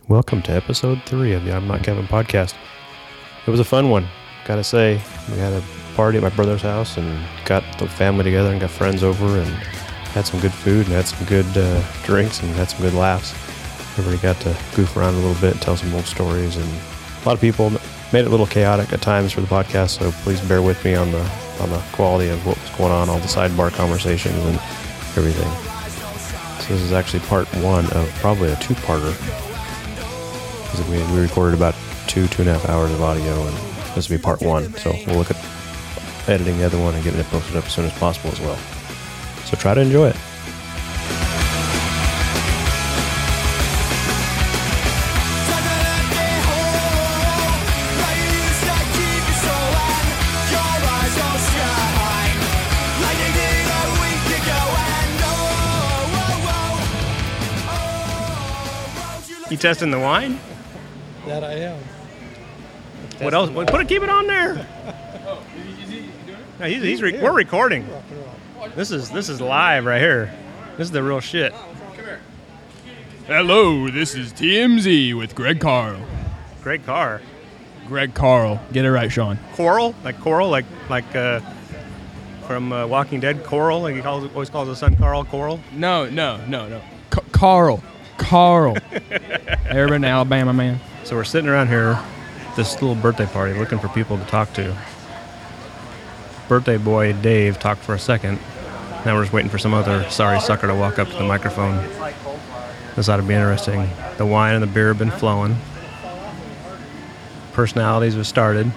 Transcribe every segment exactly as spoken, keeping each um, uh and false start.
Welcome to episode three of the I'm Not Kevin podcast. It was a fun one, gotta say. We had a party at my brother's house and got the family together and got friends over and had some good food and had some good uh, drinks and had some good laughs. Everybody got to goof around a little bit and tell some old stories, and a lot of people made it a little chaotic at times for the podcast, so please bear with me on the on the quality of what was going on, all the sidebar conversations and everything. So this is actually part one of probably a two-parter. Because we, we recorded about two, two and a half hours of audio, and this will be part one. So we'll look at editing the other one and getting it posted up as soon as possible as well. So try to enjoy it. You testing the wine? That I am. What else? What, put it, keep it on there. Oh, is he doing it? No, he's, he's re- we're recording. This is this is live right here. This is the real shit. Hello, this is T M Z with Greg Carl. Great car. Greg Carl. Get it right, Sean. Coral, like Coral, like like uh, from uh, Walking Dead. Coral, like he calls always calls his son Carl. Coral. No, no, no, no. C- Carl. Carl. Urban Alabama man. So we're sitting around here, this little birthday party, looking for people to talk to. Birthday boy Dave talked for a second. Now we're just waiting for some other sorry sucker to walk up to the microphone. This ought to be interesting. The wine and the beer have been flowing. Personalities have started.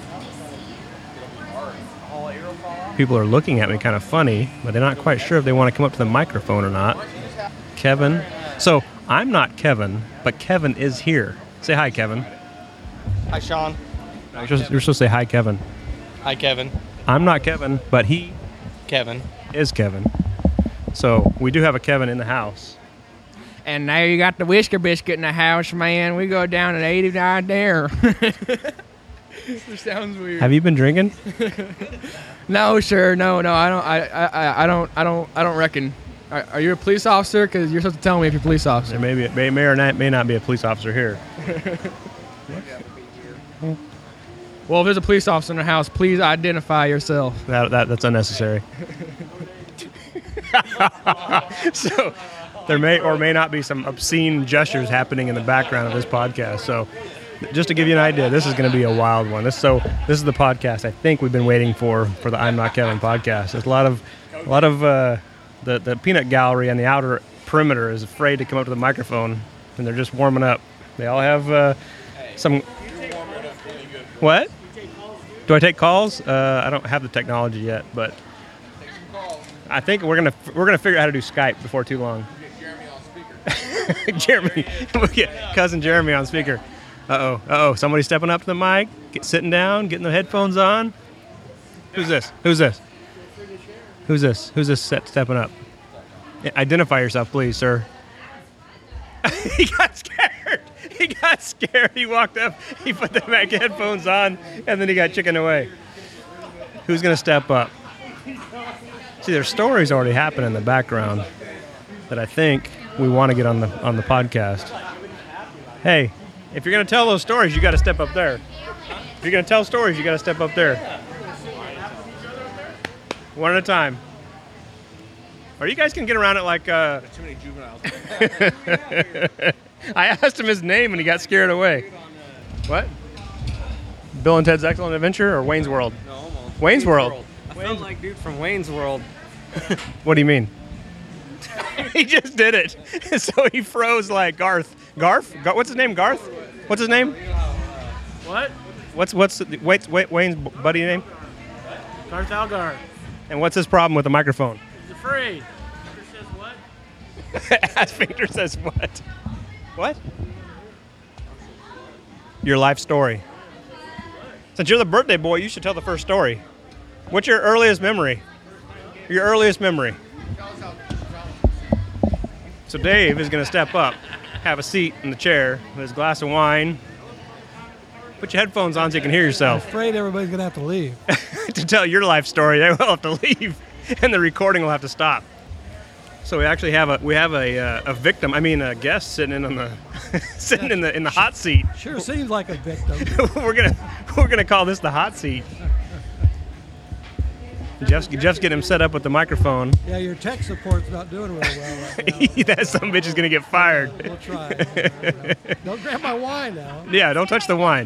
People are looking at me kind of funny, but they're not quite sure if they want to come up to the microphone or not. Kevin. So I'm not Kevin, but Kevin is here. Say hi, Kevin. Hi, Sean. You're supposed, you're supposed to say hi, Kevin. Hi, Kevin. I'm not Kevin, but he Kevin. is Kevin. So we do have a Kevin in the house. And now you got the Whisker Biscuit in the house, man. We go down at eighty-nine there. This sounds weird. Have you been drinking? No, sir. No, no. I don't. I. I. I don't. I don't. I don't reckon. Are, are you a police officer? Because you're supposed to tell me if you're a police officer. There may be, may, may or not, may not be a police officer here. Well, if there's a police officer in the house, please identify yourself. That, that that's unnecessary. So there may or may not be some obscene gestures happening in the background of this podcast. So just to give you an idea, this is going to be a wild one. This so this is the podcast I think we've been waiting for for the I'm Not Kevin podcast. There's a lot of a lot of uh, the the peanut gallery on the outer perimeter is afraid to come up to the microphone, and they're just warming up. They all have uh, some. What? Do I take calls? Uh, I don't have the technology yet, but I think we're gonna we're gonna figure out how to do Skype before too long. Jeremy, we'll get cousin Jeremy on speaker. Uh oh, uh oh, somebody stepping up to the mic, get sitting down, getting the headphones on. Who's this? Who's this? Who's this? Who's this set stepping up? Identify yourself, please, sir. He got scared. He got scared. He walked up, he put the back headphones on, and then he got chickened away. Who's going to step up? See, there's stories already happening in the background that I think we want to get on the on the podcast. Hey, if you're going to tell those stories, you got to step up there. If you're going to tell stories, you got to step up there. One at a time. Or you guys can get around it like... Uh, Too many juveniles. I asked him his name and he got scared away. What? Bill and Ted's Excellent Adventure or Wayne's World? No, almost. Wayne's World. I felt like dude from Wayne's World. What do you mean? He just did it. So he froze like Garth. Garth? Gar- What's his name? Garth? What's his name? What? What's what's wait, wait, Wayne's buddy name? Garth Algar. And what's his problem with the microphone? He's afraid. Says what? Ass Finger says what? What? Your life story. Since you're the birthday boy, you should tell the first story. What's your earliest memory? Your earliest memory. So Dave is going to step up, have a seat in the chair with his glass of wine. Put your headphones on so you can hear yourself. I'm afraid everybody's going to have to leave. To tell your life story, they will have to leave, and the recording will have to stop. So we actually have a we have a uh, a victim, I mean a guest sitting in on the sitting in the in the hot seat. Sure seems like a victim. we're gonna we're gonna call this the hot seat. Jeff's Jeff's getting him set up with the microphone. Yeah, your tech support's not doing real well right now. That son of a bitch is gonna get fired. We'll try. Don't grab my wine now. Yeah, don't touch the wine.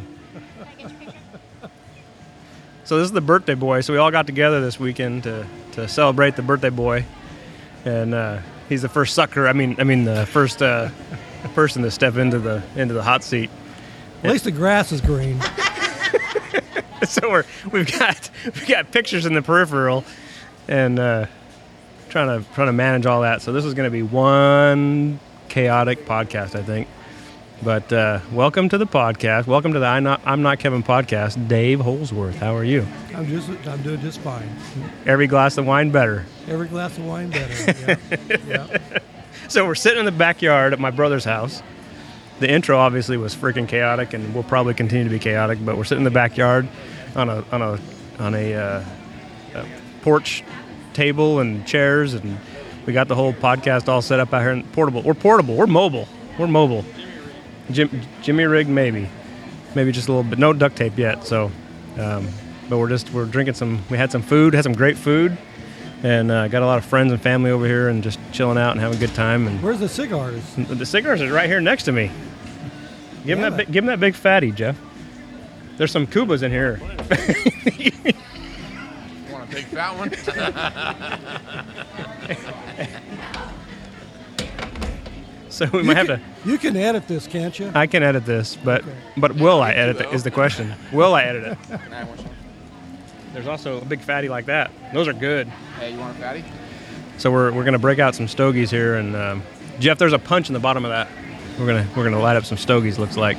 So this is the birthday boy. So we all got together this weekend to, to celebrate the birthday boy, and uh, he's the first sucker. I mean, I mean the first uh, person to step into the into the hot seat. At least the grass is green. So we're we've got we got pictures in the peripheral, and uh, trying to trying to manage all that. So this is going to be one chaotic podcast, I think. But uh, welcome to the podcast. Welcome to the I'm Not, I'm Not Kevin podcast. Dave Holsworth, how are you? I'm just I'm doing just fine. Every glass of wine better. Every glass of wine better. Yeah. Yeah. So we're sitting in the backyard at my brother's house. The intro obviously was freaking chaotic, and will probably continue to be chaotic. But we're sitting in the backyard on a on a on a, uh, a porch table and chairs, and we got the whole podcast all set up out here. And portable. We're portable. We're mobile. We're mobile. Jim, Jimmy rigged maybe, maybe just a little bit. No duct tape yet. So, um, but we're just we're drinking some. We had some food. Had some great food, and uh, got a lot of friends and family over here, and just chilling out and having a good time. And Where's the cigars? the cigars are right here next to me. Give him Yeah, that. but- Big, give him that big fatty, Jeff. There's some Cubas in here. Want a big fat one? So we You might have can, to. you can edit this, can't you? I can edit this, but Okay. but will I edit it? Is the question. Will I edit it? There's also a big fatty like that. Those are good. Hey, you want a fatty? So we're we're gonna break out some stogies here, and um, Jeff, there's a punch in the bottom of that. We're gonna we're gonna light up some stogies. Looks like.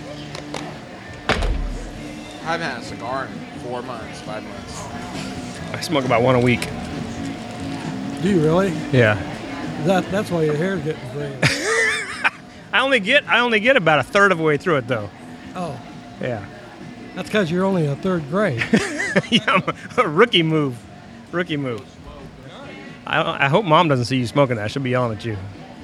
I haven't had a cigar in four months, five months. I smoke about one a week. Do you really? Yeah. That that's why your hair's getting gray. I only get I only get about a third of the way through it though. Oh, Yeah. that's because you're only a third grade. Yeah, I'm a rookie move. Rookie move. I I hope Mom doesn't see you smoking that. She'll be yelling at you.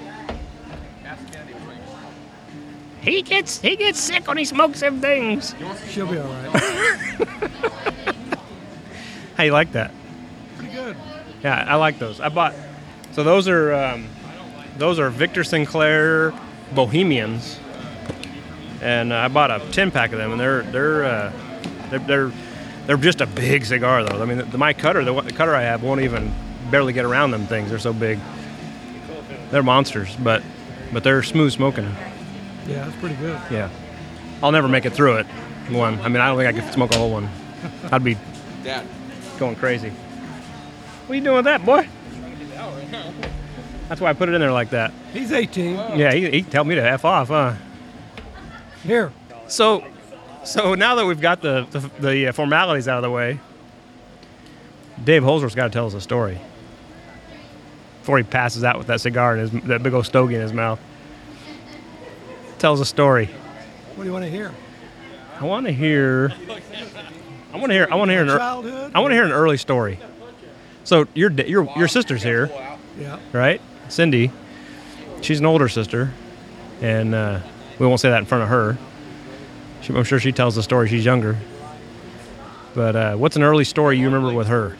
He gets he gets sick when he smokes them things. She'll be all right. How you like that? Pretty good. Yeah, I like those. I bought. So those are um, those are Victor Sinclair Bohemians, and uh, I bought a ten pack of them, and they're they're uh, they're, they're they're just a big cigar though. I mean, the, my cutter, the, one- the cutter I have, won't even barely get around them things. They're so big. They're monsters, but but they're smooth smoking. Yeah, that's pretty good. Yeah, I'll never make it through it. One. I mean, I don't think I could smoke a whole one. I'd be Dad. going crazy. What are you doing with that, boy? That's why I put it in there like that. He's eighteen. Yeah, he, he tell me to F off, huh? Here. So, so now that we've got the the, the uh, formalities out of the way, Dave Holsworth's got to tell us a story before he passes out with that cigar and his that big old stogie in his mouth. Tell us a story. What do you want to hear? I want to hear. I want to hear. I want to hear an. ear- Childhood? I want to hear an early story. So your da- your your sister's here, Yeah. right? Cindy. She's an older sister, and uh, we won't say that in front of her. She, I'm sure she tells the story. She's younger. But uh, what's an early story you remember with her?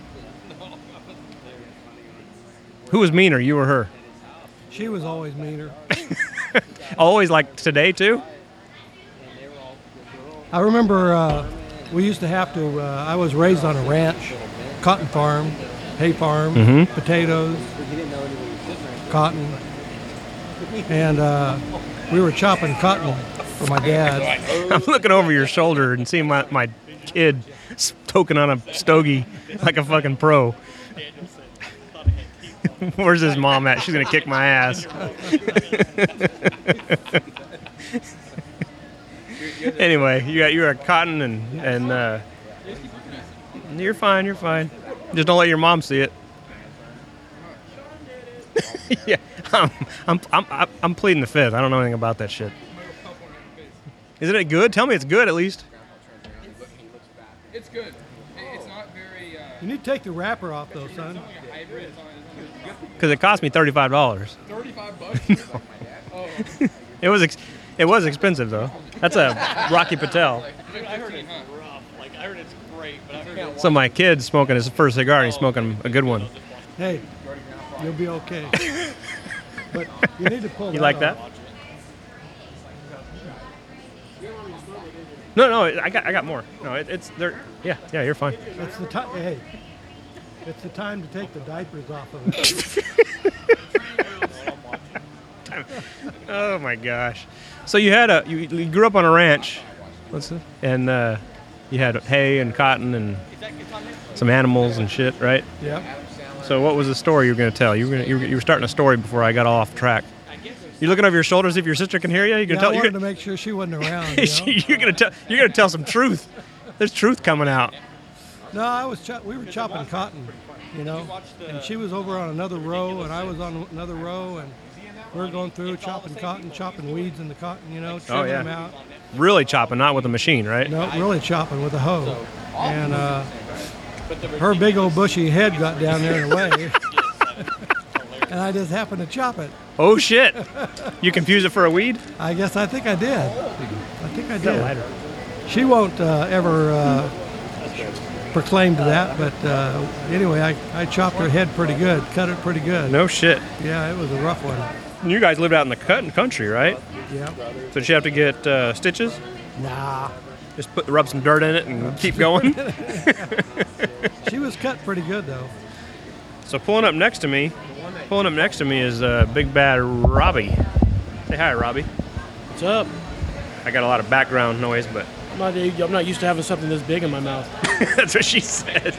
Who was meaner, you or her? She was always meaner. Always like today too? I remember uh, we used to have to, uh, I was raised on a ranch, cotton farm, hay farm, Mhm. potatoes, cotton. And uh, we were chopping cotton for my dad. I'm looking over your shoulder and seeing my, my kid stoking on a stogie like a fucking pro. Where's his mom at? She's gonna kick my ass. Anyway, you got you're a cotton and and uh, you're fine. You're fine. Just don't let your mom see it. Yeah, I'm, I'm I'm I'm pleading the fifth. I don't know anything about that shit. Isn't it good? Tell me it's good at least. It's good. It- It's not very. Uh, You need to take the wrapper off though, son. hybrid. It's on- Because it cost me thirty-five dollars. Thirty-five bucks. Oh, It was ex- It was expensive though. That's a Rocky Patel. I heard it's rough. Like, I heard it's great, but I heard So my kid's smoking his first cigar, and he's smoking a good one. Hey, you'll be okay. But you need to pull You that like off. that? No, no, I got, I got more. No, it, it's there. Yeah, yeah, you're fine. It's the time. Hey, it's the time to take the diapers off of it. Oh my gosh. So you had a, you, you grew up on a ranch. What's it? And uh, you had hay and cotton and some animals and shit, right? Yep. So what was the story you were going to tell? You were, gonna, you were you were starting a story before I got all off track. You looking over your shoulders if your sister can hear you? You gonna Yeah, tell? I You're wanted gonna, to make sure she wasn't around. You know? you're gonna tell. You're gonna tell some truth. There's truth coming out. No, I was. Cho- we were chopping cotton, you know, and she was over on another row, and I was on another row, and we were going through chopping cotton, chopping weeds in the cotton, you know, trimming yeah. them out. Really chopping, not with a machine, right? No, really chopping with a hoe, and uh, her big old bushy head got down there in the way, and I just happened to chop it. Oh shit! You confused it for a weed? I guess I think I did. I think I did. She won't uh, ever uh, proclaim to that, but uh, anyway, I, I chopped her head pretty good, cut it pretty good. No shit. Yeah, it was a rough one. You guys lived out in the cotton country, right? Yeah. So did you have to get uh, stitches? Nah. Just put rub some dirt in it and keep going. She was cut pretty good though. So pulling up next to me, pulling up next to me is uh, Big Bad Robbie. Say hi, Robbie. What's up? I got a lot of background noise, but I'm not, I'm not used to having something this big in my mouth. that's what she said.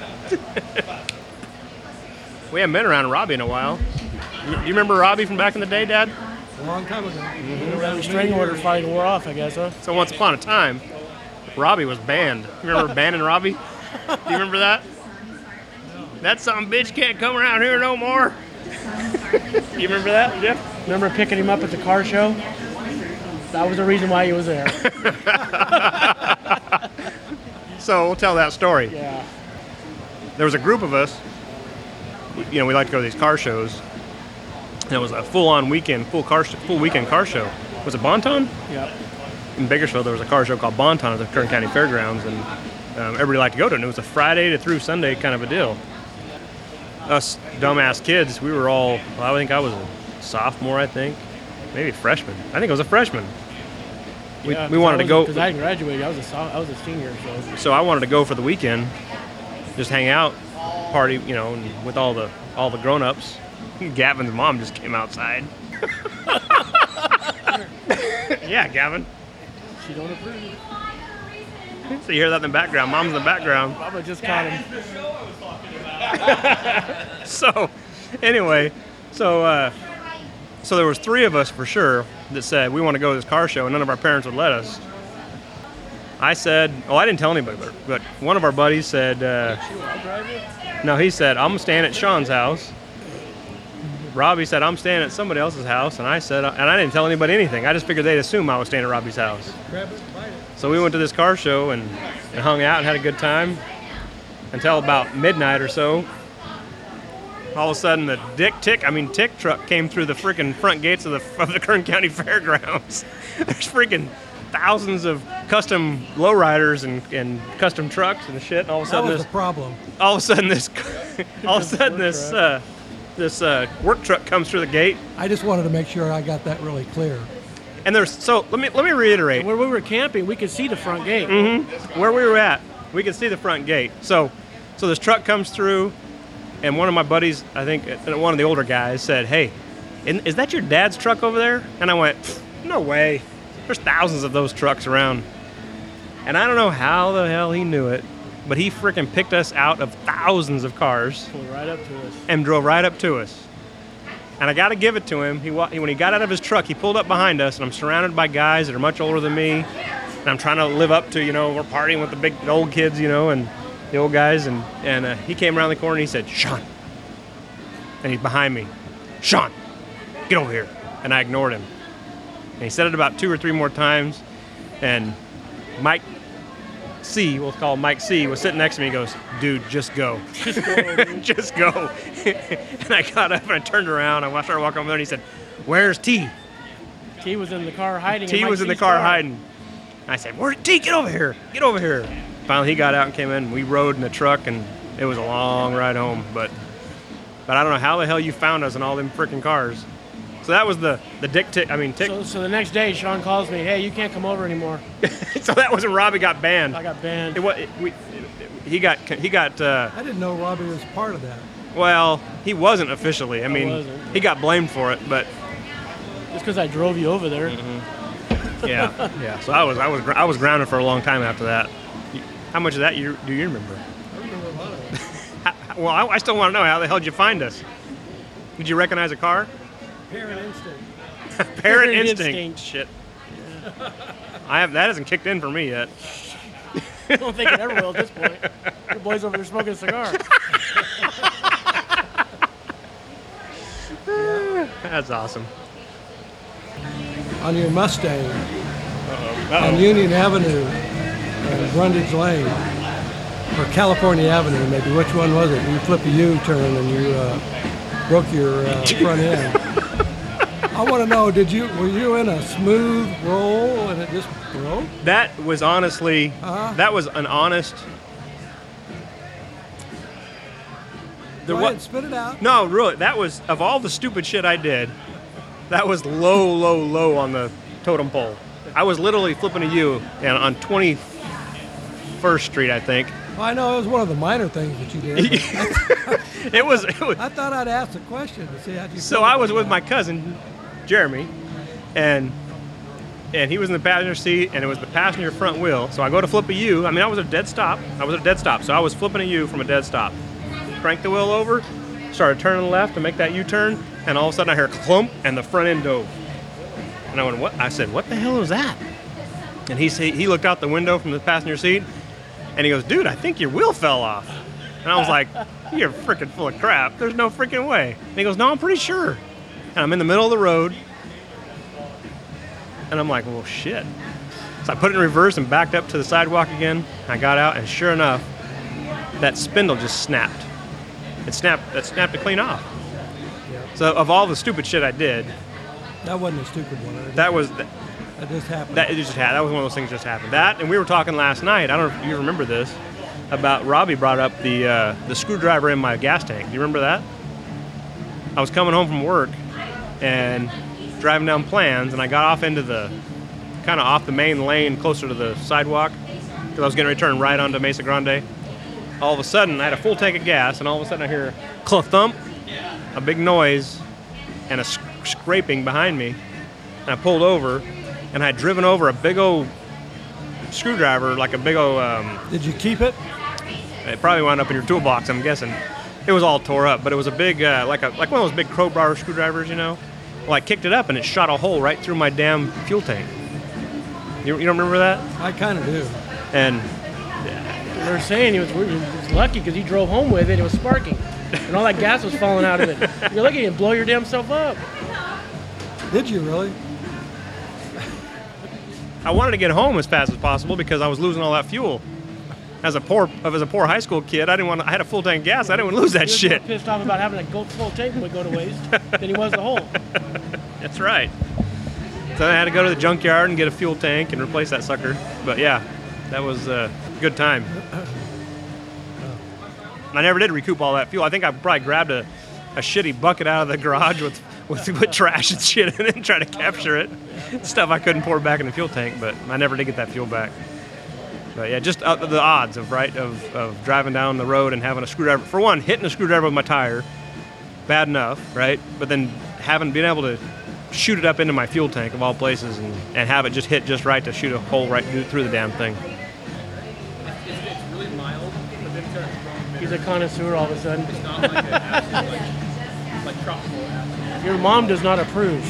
We haven't been around Robbie in a while. You, you remember Robbie from back in the day, Dad? A long time ago. Mm-hmm. Around the string order finally wore off, I guess, huh? So once upon a time, Robbie was banned. You remember banning Robbie? Do you remember that? That some bitch can't come around here no more. You remember that, Jeff? Remember picking him up at the car show? That was the reason why he was there. So we'll tell that story. Yeah. There was a group of us. You know, we like to go to these car shows. And it was a full-on weekend, full car, sh- full weekend car show. Was it Bonton? Yep. In Bakersfield, there was a car show called Bonton at the Kern County Fairgrounds, and um, everybody liked to go to it. And it was a Friday to through Sunday kind of a deal. Us dumbass kids, we were all. Well, I think I was a sophomore. I think, maybe freshman. I think I was a freshman. We, Yeah, we wanted to go because I hadn't graduated. I was a so- I was a senior, so So I wanted to go for the weekend, just hang out, party, you know, and with all the all the grown-ups. Gavin's mom just came outside. Yeah, Gavin. she don't approve. So you hear that in the background. Mom's in the background. Papa just caught him. So, anyway, so uh, so there was three of us for sure that said we want to go to this car show, and none of our parents would let us. I said, oh, I didn't tell anybody, but, but one of our buddies said, uh, no, he said, I'm staying at Sean's house. Robbie said, I'm staying at somebody else's house, and I said, and I didn't tell anybody anything. I just figured they'd assume I was staying at Robbie's house. So we went to this car show and, and hung out and had a good time until about midnight or so. All of a sudden, the Dick Tick, I mean Tick truck came through the freaking front gates of the of the Kern County Fairgrounds. There's freaking thousands of custom lowriders and, and custom trucks and shit. And all of a That sudden, was this the problem. all of a sudden this all of a sudden this uh, this uh, work truck comes through the gate. I just wanted to make sure I got that really clear. And there's so let me let me reiterate. Where we were camping, we could see the front gate. Mm-hmm. Where we were at, we could see the front gate. So, so this truck comes through, and one of my buddies, I think uh, one of the older guys, said, "Hey, isn't- is that your dad's truck over there?" And I went, "No way. There's thousands of those trucks around." And I don't know how the hell he knew it, but he freaking picked us out of thousands of cars Pulled right up to us. and drove right up to us. And I got to give it to him. He wa- when he got out of his truck, he pulled up behind us, and I'm surrounded by guys that are much older than me. And I'm trying to live up to, you know, we're partying with the big the old kids, you know, and the old guys. And, and uh, he came around the corner and he said, "Sean." And he's behind me. "Sean, get over here." And I ignored him. And he said it about two or three more times. And Mike C, we'll call him Mike C, was sitting next to me. He goes, "Dude, just go." Just go. Just go. And I got up and I turned around. I started walking over there and he said, "Where's T?" T was in the car hiding. T Mike was in the C's car hiding. I said, "Where T? Get over here! Get over here!" Finally, he got out and came in. We rode in the truck, and it was a long ride home. But, but I don't know how the hell you found us in all them freaking cars. So that was the the dick tick. I mean, tick. So, so the next day, Sean calls me, "Hey, you can't come over anymore." So that was when Robbie got banned. I got banned. It, wa- it, we, it, he got he got. Uh, I didn't know Robbie was part of that. well, he wasn't officially. I mean, wasn't. he got blamed for it, but Just because I drove you over there. yeah, yeah. So I was I was gr- I was grounded for a long time after that. How much of that you do you remember? I remember a lot of it. How- well, I, I still want to know how the hell did you find us? Did you recognize a car? Parent instinct. Parent Parent instinct. instinct. Shit. I have that hasn't kicked in for me yet. I don't think it ever will at this point. The boy's over there smoking a cigar. That's awesome. On your Mustang Uh-oh. on Uh-oh. Union Avenue and Brundage Lane, or California Avenue, maybe. Which one was it? You flip a U-turn and you uh, broke your uh, front end. I want to know, did you were you in a smooth roll and it just broke? That was honestly, Uh-huh. that was an honest. There Go wa- ahead, spit it out. No, really, that was, of all the stupid shit I did, that was low, low, low on the totem pole. I was literally flipping a U and on twenty-first Street, I think. Well, I know it was one of the minor things that you did. but It was, it was I thought I'd ask the question to see how you. so felt I was about with that. my cousin, Jeremy, and and he was in the passenger seat, and it was the passenger front wheel. So I go to flip a U. I mean, I was at a dead stop. I was at a dead stop, so I was flipping a U from a dead stop. Cranked the wheel over, started turning left to make that U-turn, and all of a sudden I hear a clump, and the front end dove. And I went, "What?" I said, "What the hell was that?" And he said, he looked out the window from the passenger seat, and he goes, "Dude, I think your wheel fell off." And I was like, "You're freaking full of crap. There's no freaking way." And he goes, "No, I'm pretty sure." And I'm in the middle of the road, and I'm like, "Well, shit." So I put it in reverse and backed up to the sidewalk again. I got out, and sure enough, that spindle just snapped. It snapped. It snapped it clean off. So of all the stupid shit I did, That wasn't a stupid one. That, that was that just happened. that it just had. That was one of those things that just happened. That, and we were talking last night. I don't know if you remember this, about Robbie brought up the uh, the screwdriver in my gas tank. Do you remember that? I was coming home from work and driving down Plans, and I got off into the kind of off the main lane, closer to the sidewalk, because I was going to return right onto Mesa Grande. All of a sudden, I had a full tank of gas, and all of a sudden I hear a thump, a big noise, and a sc- scraping behind me. And I pulled over, and I had driven over a big old screwdriver, like a big old, um, Did you keep it? it probably wound up in your toolbox, I'm guessing. It was all tore up, but it was a big, uh, like a like one of those big crowbar screwdrivers, you know? Well, I kicked it up, and it shot a hole right through my damn fuel tank. You, you don't remember that? I kind of do. And They were saying he was, he was lucky because he drove home with it. It was sparking, and all that gas was falling out of it. You're lucky you didn't blow your damn self up. Did you really? I wanted to get home as fast as possible because I was losing all that fuel. As a poor, as a poor high school kid, I didn't want. To, I had a full tank of gas. I didn't want to lose that He was shit. more pissed off about having a go- full tank would go to waste than he was the whole. That's right. So I had to go to the junkyard and get a fuel tank and replace that sucker. But yeah, that was a good time. I never did recoup all that fuel. I think I probably grabbed a, a shitty bucket out of the garage with, with, with trash and shit in it and tried to capture it. Stuff I couldn't pour back in the fuel tank, but I never did get that fuel back. But yeah, just uh, the odds of right of, of driving down the road and having a screwdriver. For one, hitting a screwdriver with my tire, bad enough, right? But then having been able to shoot it up into my fuel tank of all places and, and have it just hit just right to shoot a hole right through, through the damn thing. He's a connoisseur all of a sudden. It's not like an acid, like, like tropical acid. Your mom does not approve.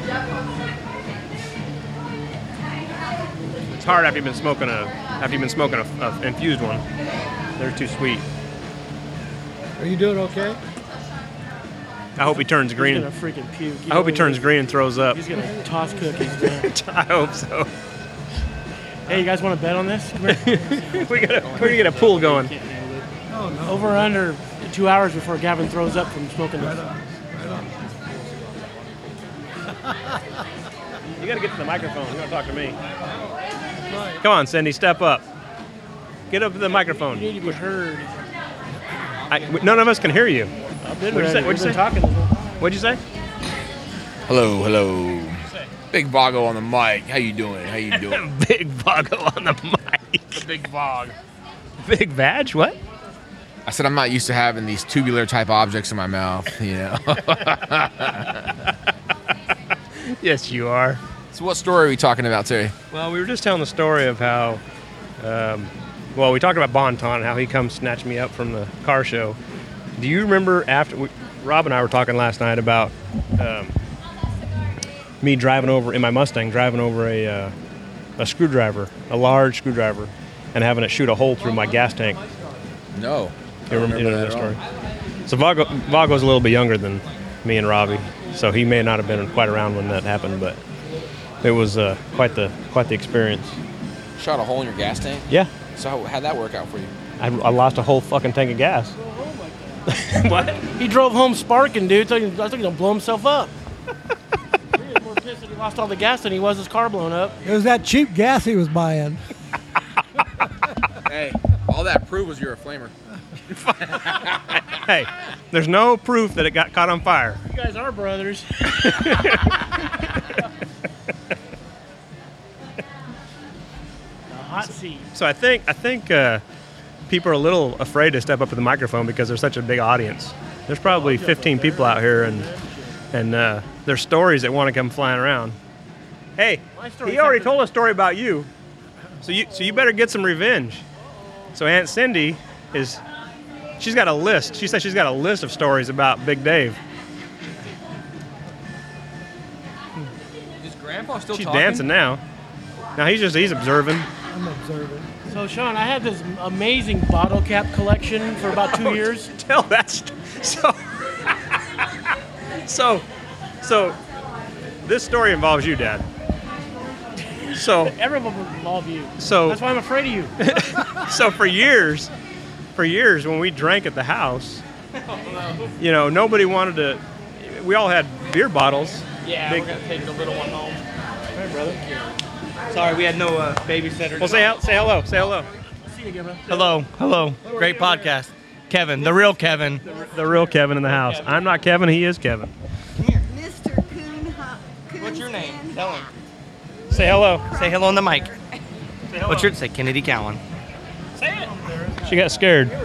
It's hard after you've been smoking a after you've been smoking a, a infused one. They're too sweet. Are you doing okay? I hope he turns green. He's gonna freaking puke. You I hope know he turns is. green and throws up. He's gonna toss cookies, man. I hope so. Hey, you guys want to bet on this? Come here. we gotta we're gonna get a pool going. Oh no. Over or under two hours before Gavin throws up from smoking Right this. on. Right on. You got to get to the microphone. You want to talk to me? Come on, Cindy, step up. Get up to the microphone. You need to be heard. I, none of us can hear you. I've been What'd you say? ready. What'd you We've say? been talking. What'd you say? Hello, hello. Big Vago on the mic. How you doing? How you doing? Big Vago on the mic. The Big Vog. Big Vag? What? I said I'm not used to having these tubular type objects in my mouth, you know. Yes, you are. So what story are we talking about today? Well, we were just telling the story of how, um, well, we talked about Bonton and how he comes snatch me up from the car show. Do you remember after, we, Rob and I were talking last night about um, me driving over, in my Mustang, driving over a, uh, a screwdriver, a large screwdriver, and having it shoot a hole through my gas tank? No. You remember, you know that story? So Vago, Vago's a little bit younger than me and Robbie, so he may not have been quite around when that happened, but it was uh, quite the quite the experience. Shot a hole in your gas tank? Yeah, So how, how'd that work out for you? I, I lost a whole fucking tank of gas. What? He drove home sparking, dude. So he, I was thinking he'll blow himself up. He was more pissed that he lost all the gas than he was his car blown up. It was that cheap gas he was buying. Hey, all that proved was you're a flamer. Hey, there's no proof that it got caught on fire. You guys are brothers. Hot seat. So I think I think uh, people are a little afraid to step up to the microphone because there's such a big audience. There's probably fifteen people out here, and and uh, there's stories that want to come flying around. Hey, he already told a story about you, so you so you better get some revenge. So Aunt Cindy is, she's got a list. She said she's got a list of stories about Big Dave. Is Grandpa still She's talking? dancing now. Now he's just he's observing. I'm observing. So, Sean, I had this amazing bottle cap collection for about two years. Tell that st- so so so this story involves you, Dad. So Everyone will involve you. so That's why I'm afraid of you. so for years for years when we drank at the house, you know, nobody wanted to, we all had beer bottles. Yeah, Big- we're gonna take the little one home. Hey, brother. Sorry, we had no uh, babysitter. Well, say hel- say hello say hello See you again, bro. hello, hello. Great podcast, Kevin, the real Kevin. the real Kevin in the house. I'm not Kevin, he is Kevin. Mister Coon. What's your name? Tell him. Say hello. Say hello on the mic. What's your? Say Kennedy Cowan. She got scared. All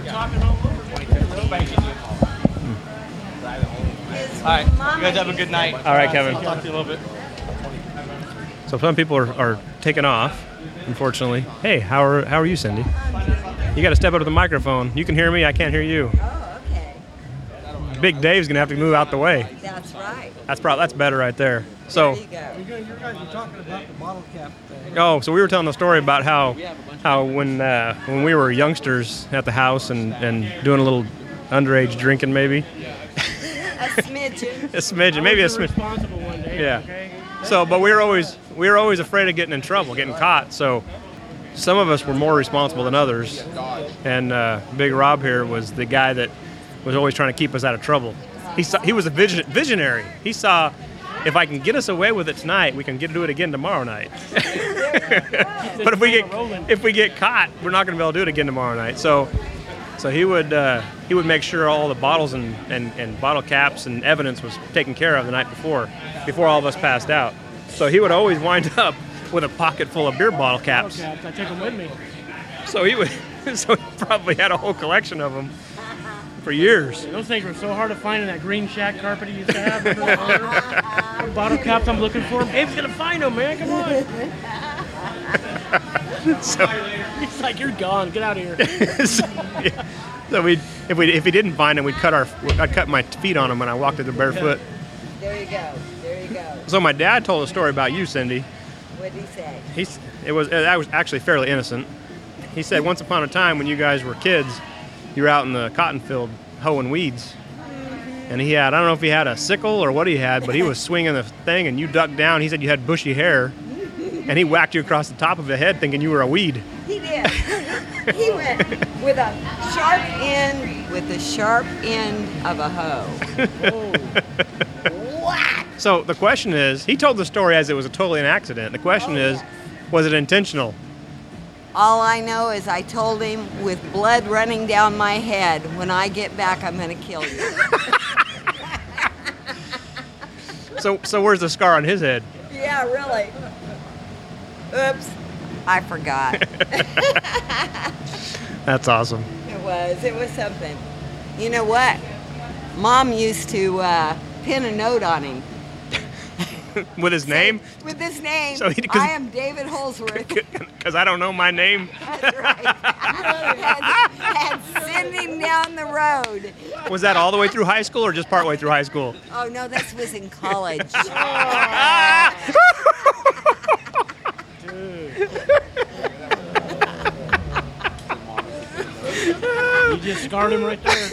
right, you guys have a good night. All right, Kevin. I'll talk to you a little bit. So some people are, are taking off, unfortunately. Hey, how are how are you, Cindy? You got to step up to the microphone. You can hear me, I can't hear you. Oh, okay. Big Dave's gonna have to move out the way. That's right. That's probably that's better right there. So, There you go. You guys were talking about the bottle cap thing. oh, so we were telling the story about how how when uh, when we were youngsters at the house and, and doing a little underage drinking, maybe A smidgen. a smidgen, maybe a smidgen. Responsible one day. Yeah. Okay? So, but we were always we were always afraid of getting in trouble, getting caught. So, some of us were more responsible than others. And uh, Big Rob here was the guy that was always trying to keep us out of trouble. He saw, he was a vision, visionary. He saw, if I can get us away with it tonight, we can get to do it again tomorrow night. But if we get if we get caught, we're not going to be able to do it again tomorrow night. So, so he would uh, he would make sure all the bottles and, and, and bottle caps and evidence was taken care of the night before, before all of us passed out. So he would always wind up with a pocket full of beer bottle caps. Okay, I take them with me. So he would, so he probably had a whole collection of them for years. Those things were so hard to find in that green shack carpet he used to have. Remember that honor? Bottle caps I'm looking for. Dave's gonna find them, man. Come on. So, He's like, you're gone. Get out of here. so, yeah. so we, if we, if he didn't find him, we'd cut our, I'd cut my feet on him when I walked with the barefoot. There you go. There you go. So my dad told a story about you, Cindy. What did he say? He's, it was, that was actually fairly innocent. He said once upon a time when you guys were kids, you were out in the cotton field hoeing weeds. And he had, I don't know if he had a sickle or what he had, but he was swinging the thing and you ducked down. He said you had bushy hair. And he whacked you across the top of the head thinking you were a weed. He did. He went with a sharp end, with the sharp end of a hoe. Whack! So the question is, he told the story as it was a totally an accident. The question Oh, is, yes. was it intentional? All I know is I told him with blood running down my head, when I get back, I'm going to kill you. So, so where's the scar on his head? Yeah, really. Oops. I forgot. That's awesome. It was. It was something. You know what? Mom used to uh, pin a note on him. With his name? With his name. So he- 'cause- I am David Holsworth. Because I don't know my name. That's right. and, and send him down the road. Was that all the way through high school or just partway through high school? Oh, no, that was in college. You just scarred him right there.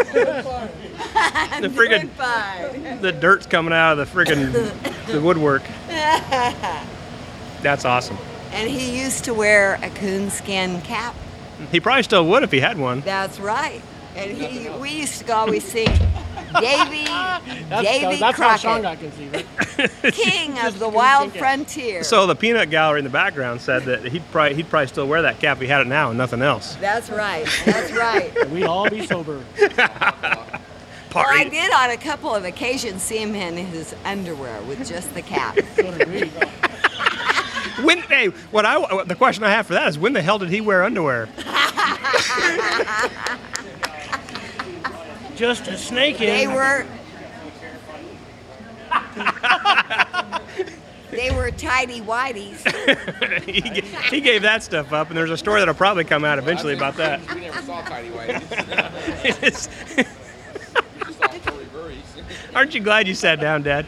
The friggin' Fine. the dirt's coming out of the friggin' the woodwork. That's awesome. And he used to wear a coonskin cap. He probably still would if he had one. That's right. And he, we used to always sing, Davy, That's, Davy that's how Sean Crockett, got conceived. king Just of the coonskin wild cap. frontier. So the peanut gallery in the background said that he'd probably he'd probably still wear that cap if he had it now and nothing else. That's right. That's right. We'd all be sober. Well, I Party. did on a couple of occasions see him in his underwear with just the cap. So did we. When hey, what I the question I have for that is when the hell did he wear underwear? Just a snake in. They were. They were tidy whities. he, g- he gave that stuff up, and there's a story that'll probably come out eventually about that. We never saw Tidy White. It's- We saw Tory Burries. aren't you glad you sat down, Dad?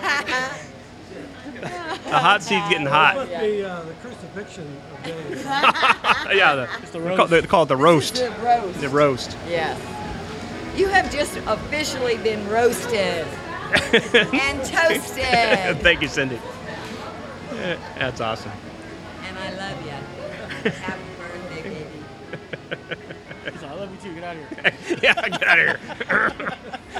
The hot seat's getting That hot. must be uh, the crucifixion of Dave. Yeah, the, the they, call, they call it the roast. The roast. The roast. Yes. You have just officially been roasted and toasted. Thank you, Cindy. Eh, That's awesome. And I love you. Happy birthday, baby. He's like, I love you too. Get out of here. Yeah, get out of here.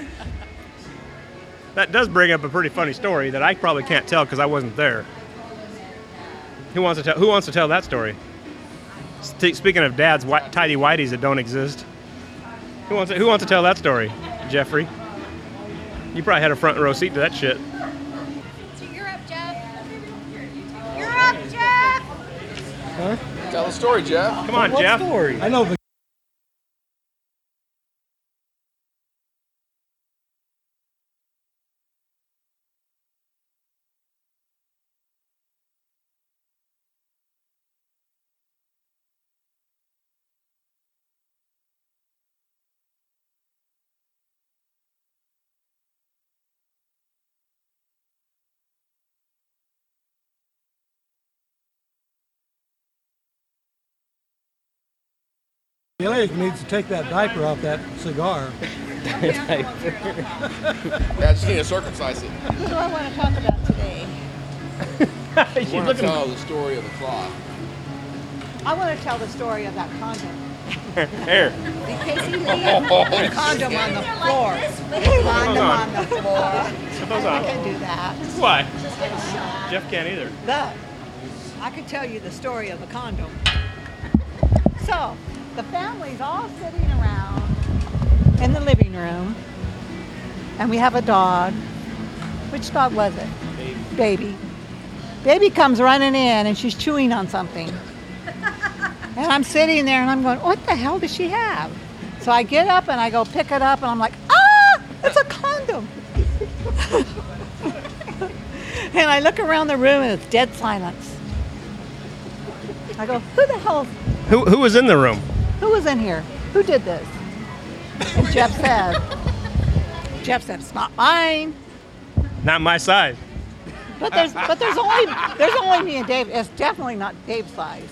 That does bring up a pretty funny story that I probably can't tell because I wasn't there. Who wants to tell? Who wants to tell that story? St- speaking of dads, whi- tidy whities that don't exist. Who wants to, Who wants to tell that story? Jeffrey. You probably had a front row seat to that shit. You're up, Jeff. You're up, Jeff. Tell the story, Jeff. Come on, Jeff. I know the The lady needs to take that diaper off that cigar. Yeah, just need to circumcise it. Who do I want to talk about today? You want to tell the story of the cloth. I want to tell the story of that condom. Here. In case he leaves the condom on the floor. Condom on the floor. Those I on. can do that. Why? Jeff can't either. But I could tell you the story of the condom. So, the family's all sitting around in the living room, and we have a dog. Which dog was it? Baby. Baby. Baby comes running in, and she's chewing on something. And I'm sitting there, and I'm going, what the hell does she have? So I get up, and I go pick it up, and I'm like, ah, it's a condom. And I look around the room, and it's dead silence. I go, who the hell, Who Who was in the room? who was in here? Who did this? And Jeff said, Jeff said, it's not mine. Not my size. But there's but there's only there's only me and Dave. It's definitely not Dave's size.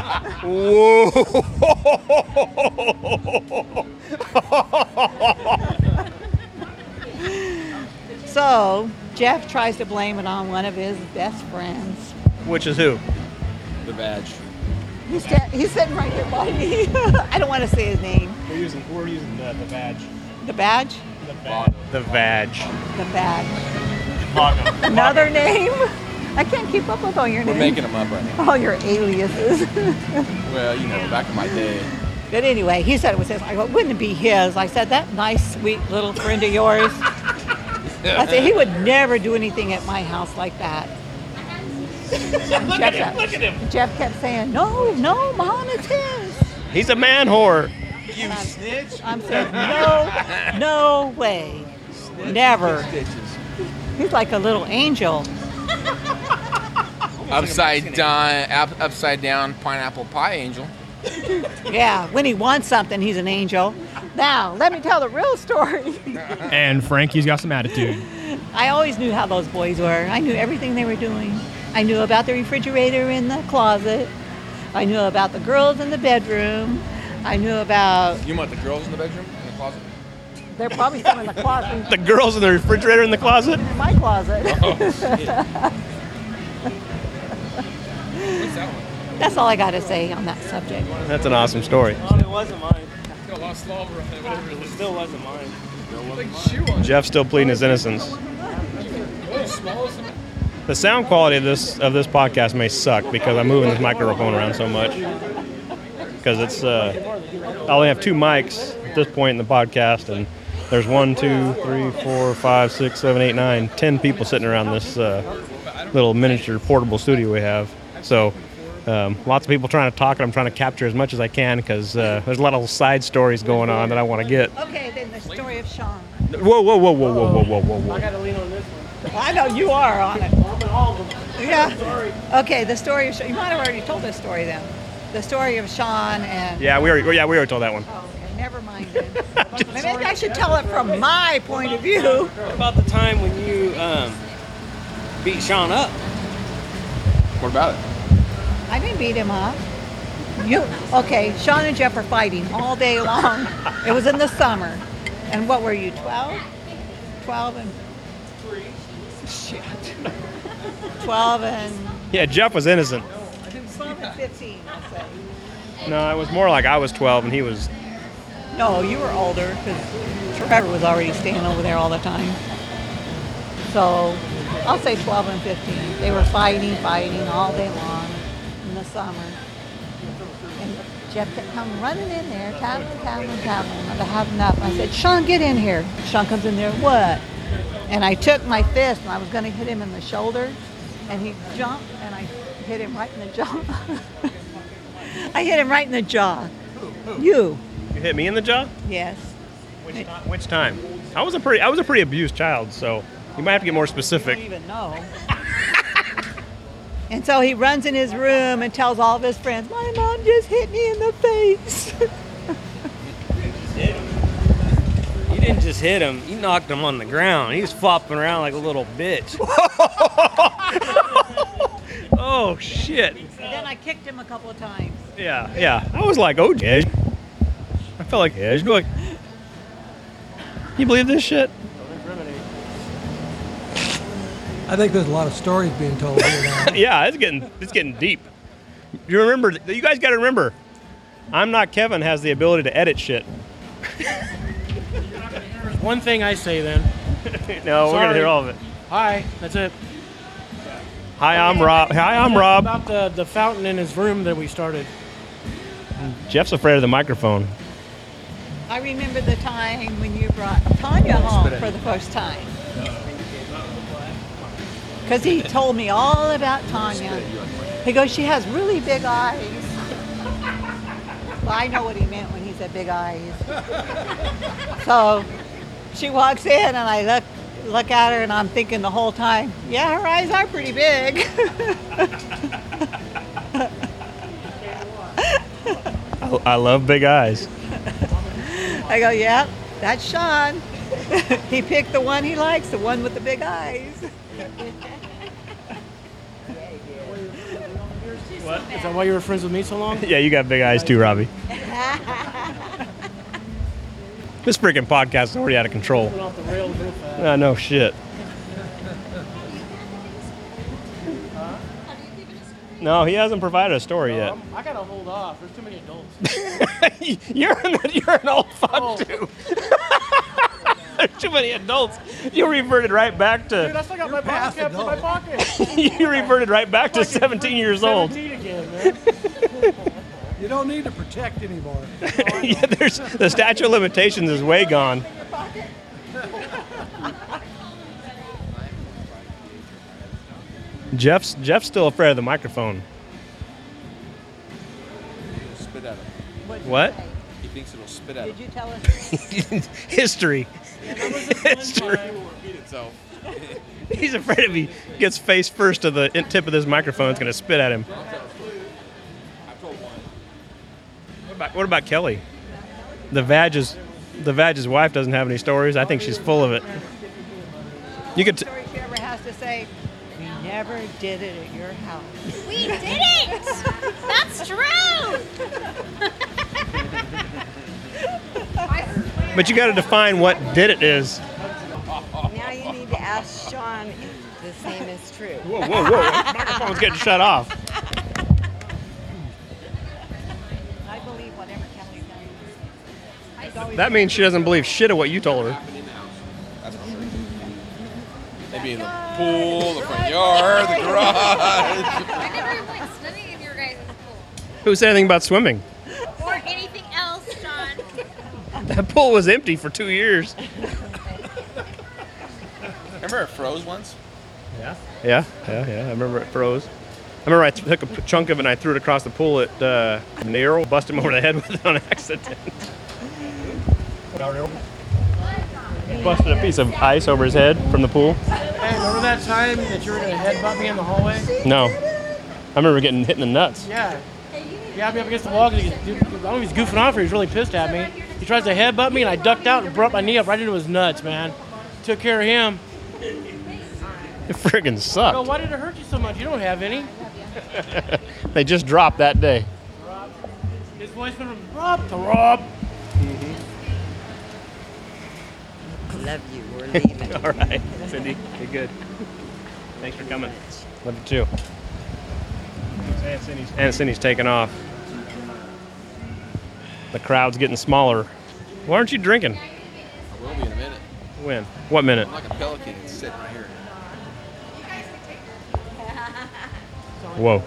So Jeff tries to blame it on one of his best friends. Which is who? The badge. He's, sta- he's sitting right here by me. I don't want to say his name. We're using We're using the, the badge. The badge? The badge. The badge. Another name? I can't keep up with all your We're names. making them up right now. All your aliases. Well, you know, back in my day. But anyway, he said it was his. I go, wouldn't it be his? I said, that nice, sweet little friend of yours. I said, he would never do anything at my house like that. Look Jeff, at him. Look at him. Jeff kept saying, no, no, Mom, it's his. He's a man whore. You snitch. I'm saying, no, no way. Never. He's like a little angel. Upside down, up, upside down pineapple pie angel. Yeah, when he wants something, he's an angel. Now, let me tell the real story. And Frankie's got some attitude. I always knew how those boys were. I knew everything they were doing. I knew about the refrigerator in the closet. I knew about the girls in the bedroom. I knew about... You want the girls in the bedroom, in the closet? They're probably some in the closet. The girls in the refrigerator in the closet? In my closet. Oh, shit. What's that one? That's all I got to say on that subject. That's an awesome story. Oh, it wasn't mine. Got a lot of slobber on it, whatever it It is. still wasn't mine. Like shoe on it. Jeff's still pleading his innocence. What, swallow some? The sound quality of this of this podcast may suck because I'm moving this microphone around so much. Because it's, uh, I only have two mics at this point in the podcast, and there's one, two, three, four, five, six, seven, eight, nine, ten people sitting around this uh, little miniature portable studio we have. So um, lots of people trying to talk, and I'm trying to capture as much as I can because uh, there's a lot of side stories going on that I want to get. Okay, then the story of Sean. Whoa, whoa, whoa, whoa, whoa, whoa, whoa, whoa, whoa. I got to lean on this one. I know you are on it. I'm on all of them. Yeah. Okay, the story of Sean. You might have already told this story then. The story of Sean and... Yeah, we already, yeah, we already told that one. Oh, okay, never mind then. Maybe I should tell it from my point of view. What about the time when you um, beat Sean up? What about it? I didn't beat him up. You okay? Sean and Jeff were fighting all day long. It was in the summer. And what were you? Twelve? Twelve and three. Shit. Twelve and. Yeah, Jeff was innocent. Twelve and fifteen, I'll say. No, it was more like I was twelve and he was... No, you were older because Trevor was already staying over there all the time. So I'll say twelve and fifteen. They were fighting, fighting all day long in the summer. And Jeff kept coming running in there, tattling, tattling, tattling. I had enough. I said, Sean, get in here. Sean comes in there, what? And I took my fist and I was going to hit him in the shoulder. And he jumped and I hit him right in the jaw. I hit him right in the jaw. You. You hit me in the jaw? Yes. Which, time, which time? I was a pretty I was a pretty abused child, so you might have to get more specific. I don't even know. And so he runs in his room and tells all of his friends, my mom just hit me in the face. You didn't just hit him. You knocked him on the ground. He was flopping around like a little bitch. Oh, shit. And then I kicked him a couple of times. Yeah, yeah. I was like, oh, Edge. I felt like Edge. Like, you believe this shit? I think there's a lot of stories being told here now. Yeah, it's getting it's getting deep. You remember? You guys got to remember. I'm Not Kevin has the ability to edit shit. One thing I say then. No, we're gonna Sorry. hear all of it. Hi, that's it. Hi, I'm Rob. Hi, I'm Rob. About the, the fountain in his room that we started. Jeff's afraid of the microphone. I remember the time when you brought Tanya home for the first time. Because he told me all about Tanya. He goes, she has really big eyes. Well, I know what he meant when he said big eyes. So she walks in and I look look at her and I'm thinking the whole time, yeah, her eyes are pretty big. I, I love big eyes. I go, yeah, that's Sean. He picked the one he likes, the one with the big eyes. What? Is that why you were friends with me so long? Yeah, you got big eyes too, Robbie. This freaking podcast is already out of control. Went off the rails real fast. Uh, no shit. No, he hasn't provided a story yet. Um, I gotta hold off. There's too many adults. you're, an, you're an old fuck Oh. too. There's too many adults. You reverted right back Dude, to. I still got my box caps in my pocket. You reverted right back to seventeen years old. seventeen again, man. You don't need to protect anymore. Yeah, there's the statute of limitations is way gone. Jeff's Jeff's still afraid of the microphone. Spit at him. What? He thinks it'll spit at him. Did you tell us? History. History. It will repeat itself. He's afraid if he gets face first to the tip of this microphone, it's going to spit at him. What about, what about Kelly? The Vag's, the Vag's wife doesn't have any stories. I think she's full of it. You could. T- Story she ever has to say, we never did it at your house. We didn't! That's true! but you got to define what did it is. Now you need to ask Sean if the same is true. Whoa, whoa, whoa! The microphone's getting shut off. I believe whatever Kelly says. That means she doesn't believe shit of what you told her. That's not true. Maybe in the pool, the front yard, the garage. I never went swimming in your guys' pool. Who said anything about swimming? Or anything else, Sean. That pool was empty for two years. Remember it froze once? Yeah. Yeah, yeah, yeah. I remember it froze. I remember I took a p- chunk of it and I threw it across the pool at uh, Nero, busted him over the head with it on accident. Busted a piece of ice over his head from the pool. Hey, remember that time that you were going to headbutt me in the hallway? No. I remember getting hit in the nuts. Yeah. He had me up against the wall because I don't know if he's goofing off or he's really pissed at me. He tries to headbutt me and I ducked out and brought my knee up right into his nuts, man. Took care of him. It friggin' sucked. Well, why did it hurt you so much? You don't have any. They just dropped that day. His voice went from Rob to Rob. Love you. We're leaving. All right, Cindy, you're good. Thanks for coming. Love you too. Aunt Cindy's, Aunt Cindy's taking off. The crowd's getting smaller. Why aren't you drinking? I will be in a minute. When? What minute? I'm like a pelican. It's sitting right here. Whoa.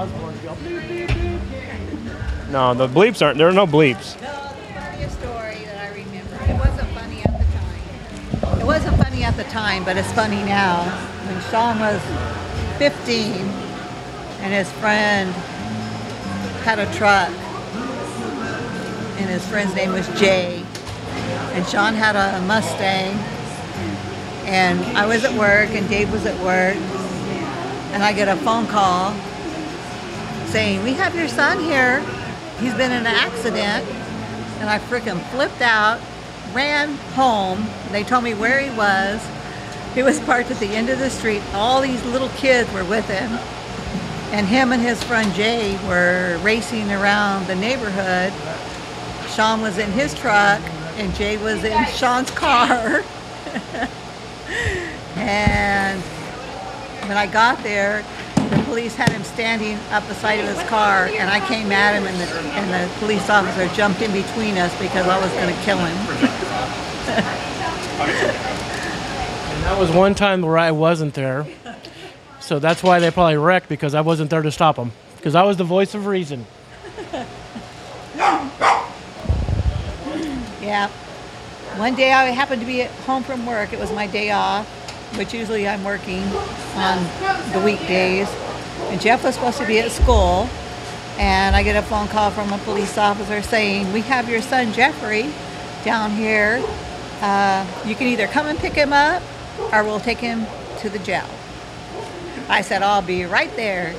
No, the bleeps aren't. There are no bleeps. No, let me tell you a story that I remember. It wasn't funny at the time. It wasn't funny at the time, but it's funny now. When Sean was fifteen and his friend had a truck, and his friend's name was Jay, and Sean had a Mustang, and I was at work and Dave was at work, and I get a phone call saying, we have your son here. He's been in an accident. And I freaking flipped out, ran home. They told me where he was. He was parked at the end of the street. All these little kids were with him. And him and his friend Jay were racing around the neighborhood. Sean was in his truck and Jay was in Sean's car. And when I got there, the police had him standing up the side of his car, and I came at him, and the, and the police officer jumped in between us because I was going to kill him. And that was one time where I wasn't there. So that's why they probably wrecked, because I wasn't there to stop them. Because I was the voice of reason. Yeah. One day I happened to be at home from work. It was my day off, which usually I'm working on the weekdays. And Jeff was supposed to be at school. And I get a phone call from a police officer saying, we have your son Jeffrey down here. Uh, you can either come and pick him up or we'll take him to the jail. I said, I'll be right there.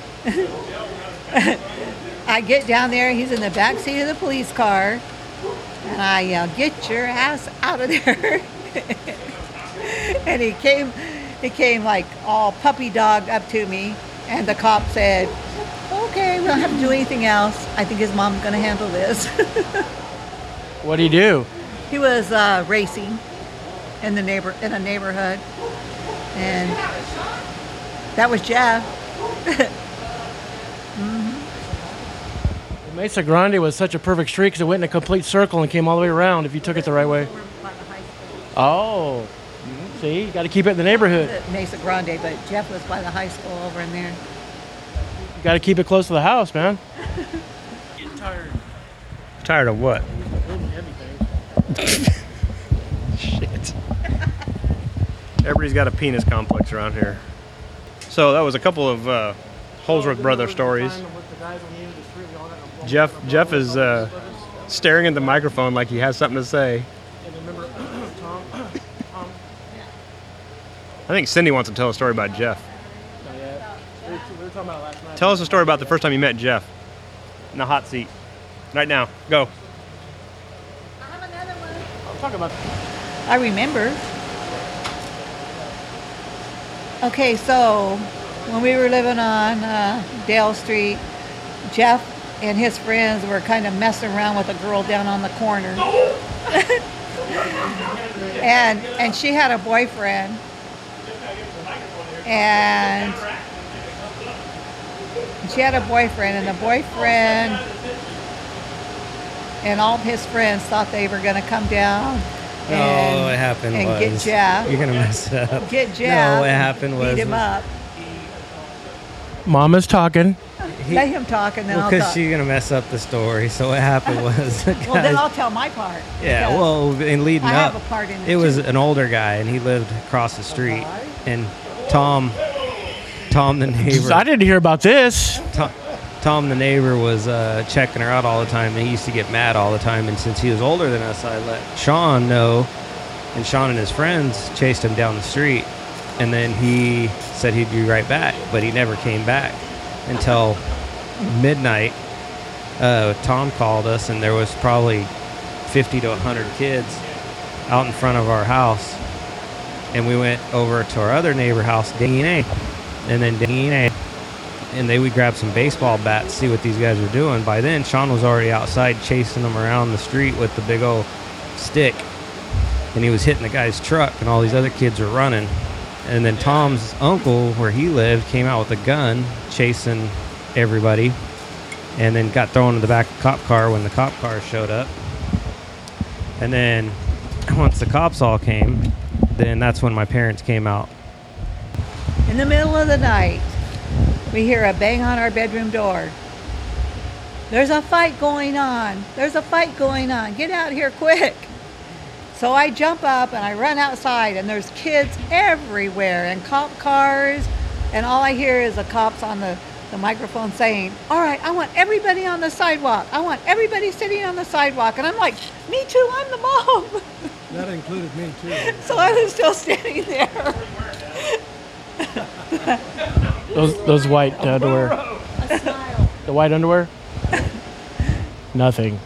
I get down there. He's in the back seat of the police car. And I yell, get your ass out of there. And he came, he came like all puppy dog up to me. And the cop said, okay, we don't have to do anything else. I think his mom's going to handle this. What'd he do? He was uh, racing in the neighbor in a neighborhood. And that was Jeff. Mm-hmm. Mesa Grande was such a perfect street because it went in a complete circle and came all the way around if you took it the right way. Oh. See, you got to keep it in the neighborhood. At Mesa Grande, but Jeff was by the high school over in there. You got to keep it close to the house, man. Getting tired. Tired of what? Heavy things. Shit. Everybody's got a penis complex around here. So that was a couple of uh, Holsworth brother stories. Jeff Jeff is uh, staring at the microphone like he has something to say. I think Cindy wants to tell a story about Jeff. We were talking about last night. Tell us a story about the first time you met Jeff. In the hot seat. Right now. Go. I'm talking about. I remember. Okay, so when we were living on uh, Dale Street, Jeff and his friends were kind of messing around with a girl down on the corner. and and she had a boyfriend. And she had a boyfriend, and the boyfriend and all of his friends thought they were going to come down and, oh, what happened and was get Jeff. You're gonna mess it up. Get Jeff. No, what happened was beat him up. Mama's talking. He, Let him talk, and then well, I'll because talk. she's gonna mess up the story. So what happened was, the Well, then guy- I'll tell my part. yeah. because Well, in leading I up, have a part in it, it was too. an older guy, and he lived across the street. And Tom, Tom the neighbor. I didn't hear about this. Tom, Tom the neighbor was uh, checking her out all the time, and he used to get mad all the time. And since he was older than us, I let Sean know, and Sean and his friends chased him down the street. And then he said he'd be right back, but he never came back until midnight. Uh, Tom called us, and there was probably fifty to one hundred kids out in front of our house. And we went over to our other neighbor house, Dane, and then Dane, and they would grab some baseball bats, see what these guys were doing. By then, Sean was already outside chasing them around the street with the big old stick, and he was hitting the guy's truck, and all these other kids were running. And then Tom's uncle, where he lived, came out with a gun, chasing everybody, and then got thrown in the back of the cop car when the cop car showed up. And then once the cops all came, then that's when my parents came out. In the middle of the night, we hear a bang on our bedroom door. There's a fight going on. There's a fight going on. Get out here quick. So I jump up and I run outside, and there's kids everywhere and cop cars, and all I hear is the cops on the, the microphone saying, all right, I want everybody on the sidewalk. I want everybody sitting on the sidewalk. And I'm like, me too, I'm the mom. That included me too. So I was still standing there. Those those white underwear. The white underwear? Nothing.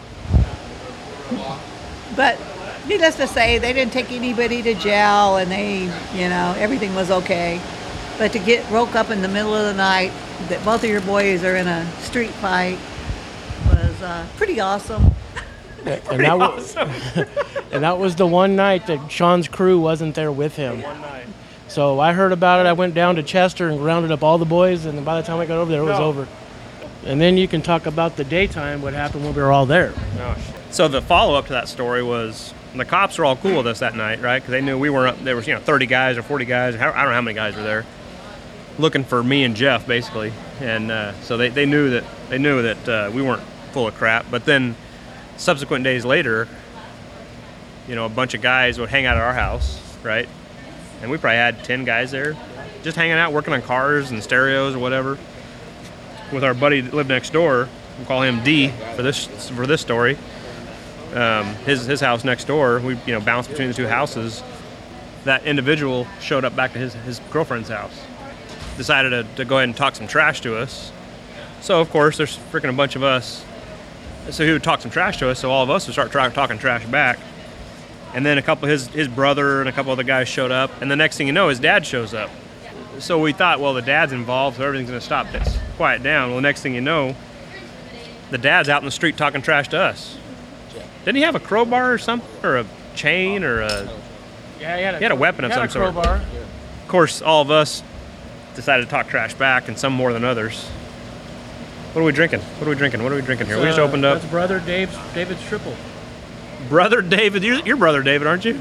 But needless to say, they didn't take anybody to jail, and they, you know, everything was okay. But to get woke up in the middle of the night, that both of your boys are in a street fight, was uh, pretty awesome. And that was and that was the one night that Sean's crew wasn't there with him. One night. So I heard about it. I went down to Chester and rounded up all the boys, and by the time I got over there, it was No. over. And then you can talk about the daytime, what happened when we were all there. Oh, shit. So the follow-up to that story was the cops were all cool with us that night, right? Because they knew we weren't. There was, you know, thirty guys or forty guys. I don't know how many guys were there, looking for me and Jeff, basically. And uh, so they, they knew that they knew that uh, we weren't full of crap. But then, subsequent days later, you know, a bunch of guys would hang out at our house, right? And we probably had ten guys there, just hanging out, working on cars and stereos or whatever. With our buddy that lived next door, we'll call him D for this for this story. Um, his his house next door, we you know bounced between the two houses. That individual showed up back to his, his girlfriend's house, decided to, to go ahead and talk some trash to us. So of course there's freaking a bunch of us. So he would talk some trash to us, so all of us would start tra- talking trash back. And then a couple of his his brother and a couple other guys showed up, and the next thing you know, his dad shows up. So we thought, well, the dad's involved, so everything's gonna stop. Let's quiet down. Well, the next thing you know, the dad's out in the street talking trash to us. Didn't he have a crowbar or something, or a chain, or a? Yeah, he had a, he had a weapon of he had some a sort. crowbar. Of course, all of us decided to talk trash back, and some more than others. What are we drinking? What are we drinking? What are we drinking here? We just Uh, opened up. That's brother Dave's David's triple. Brother David, you're, you're brother David, aren't you?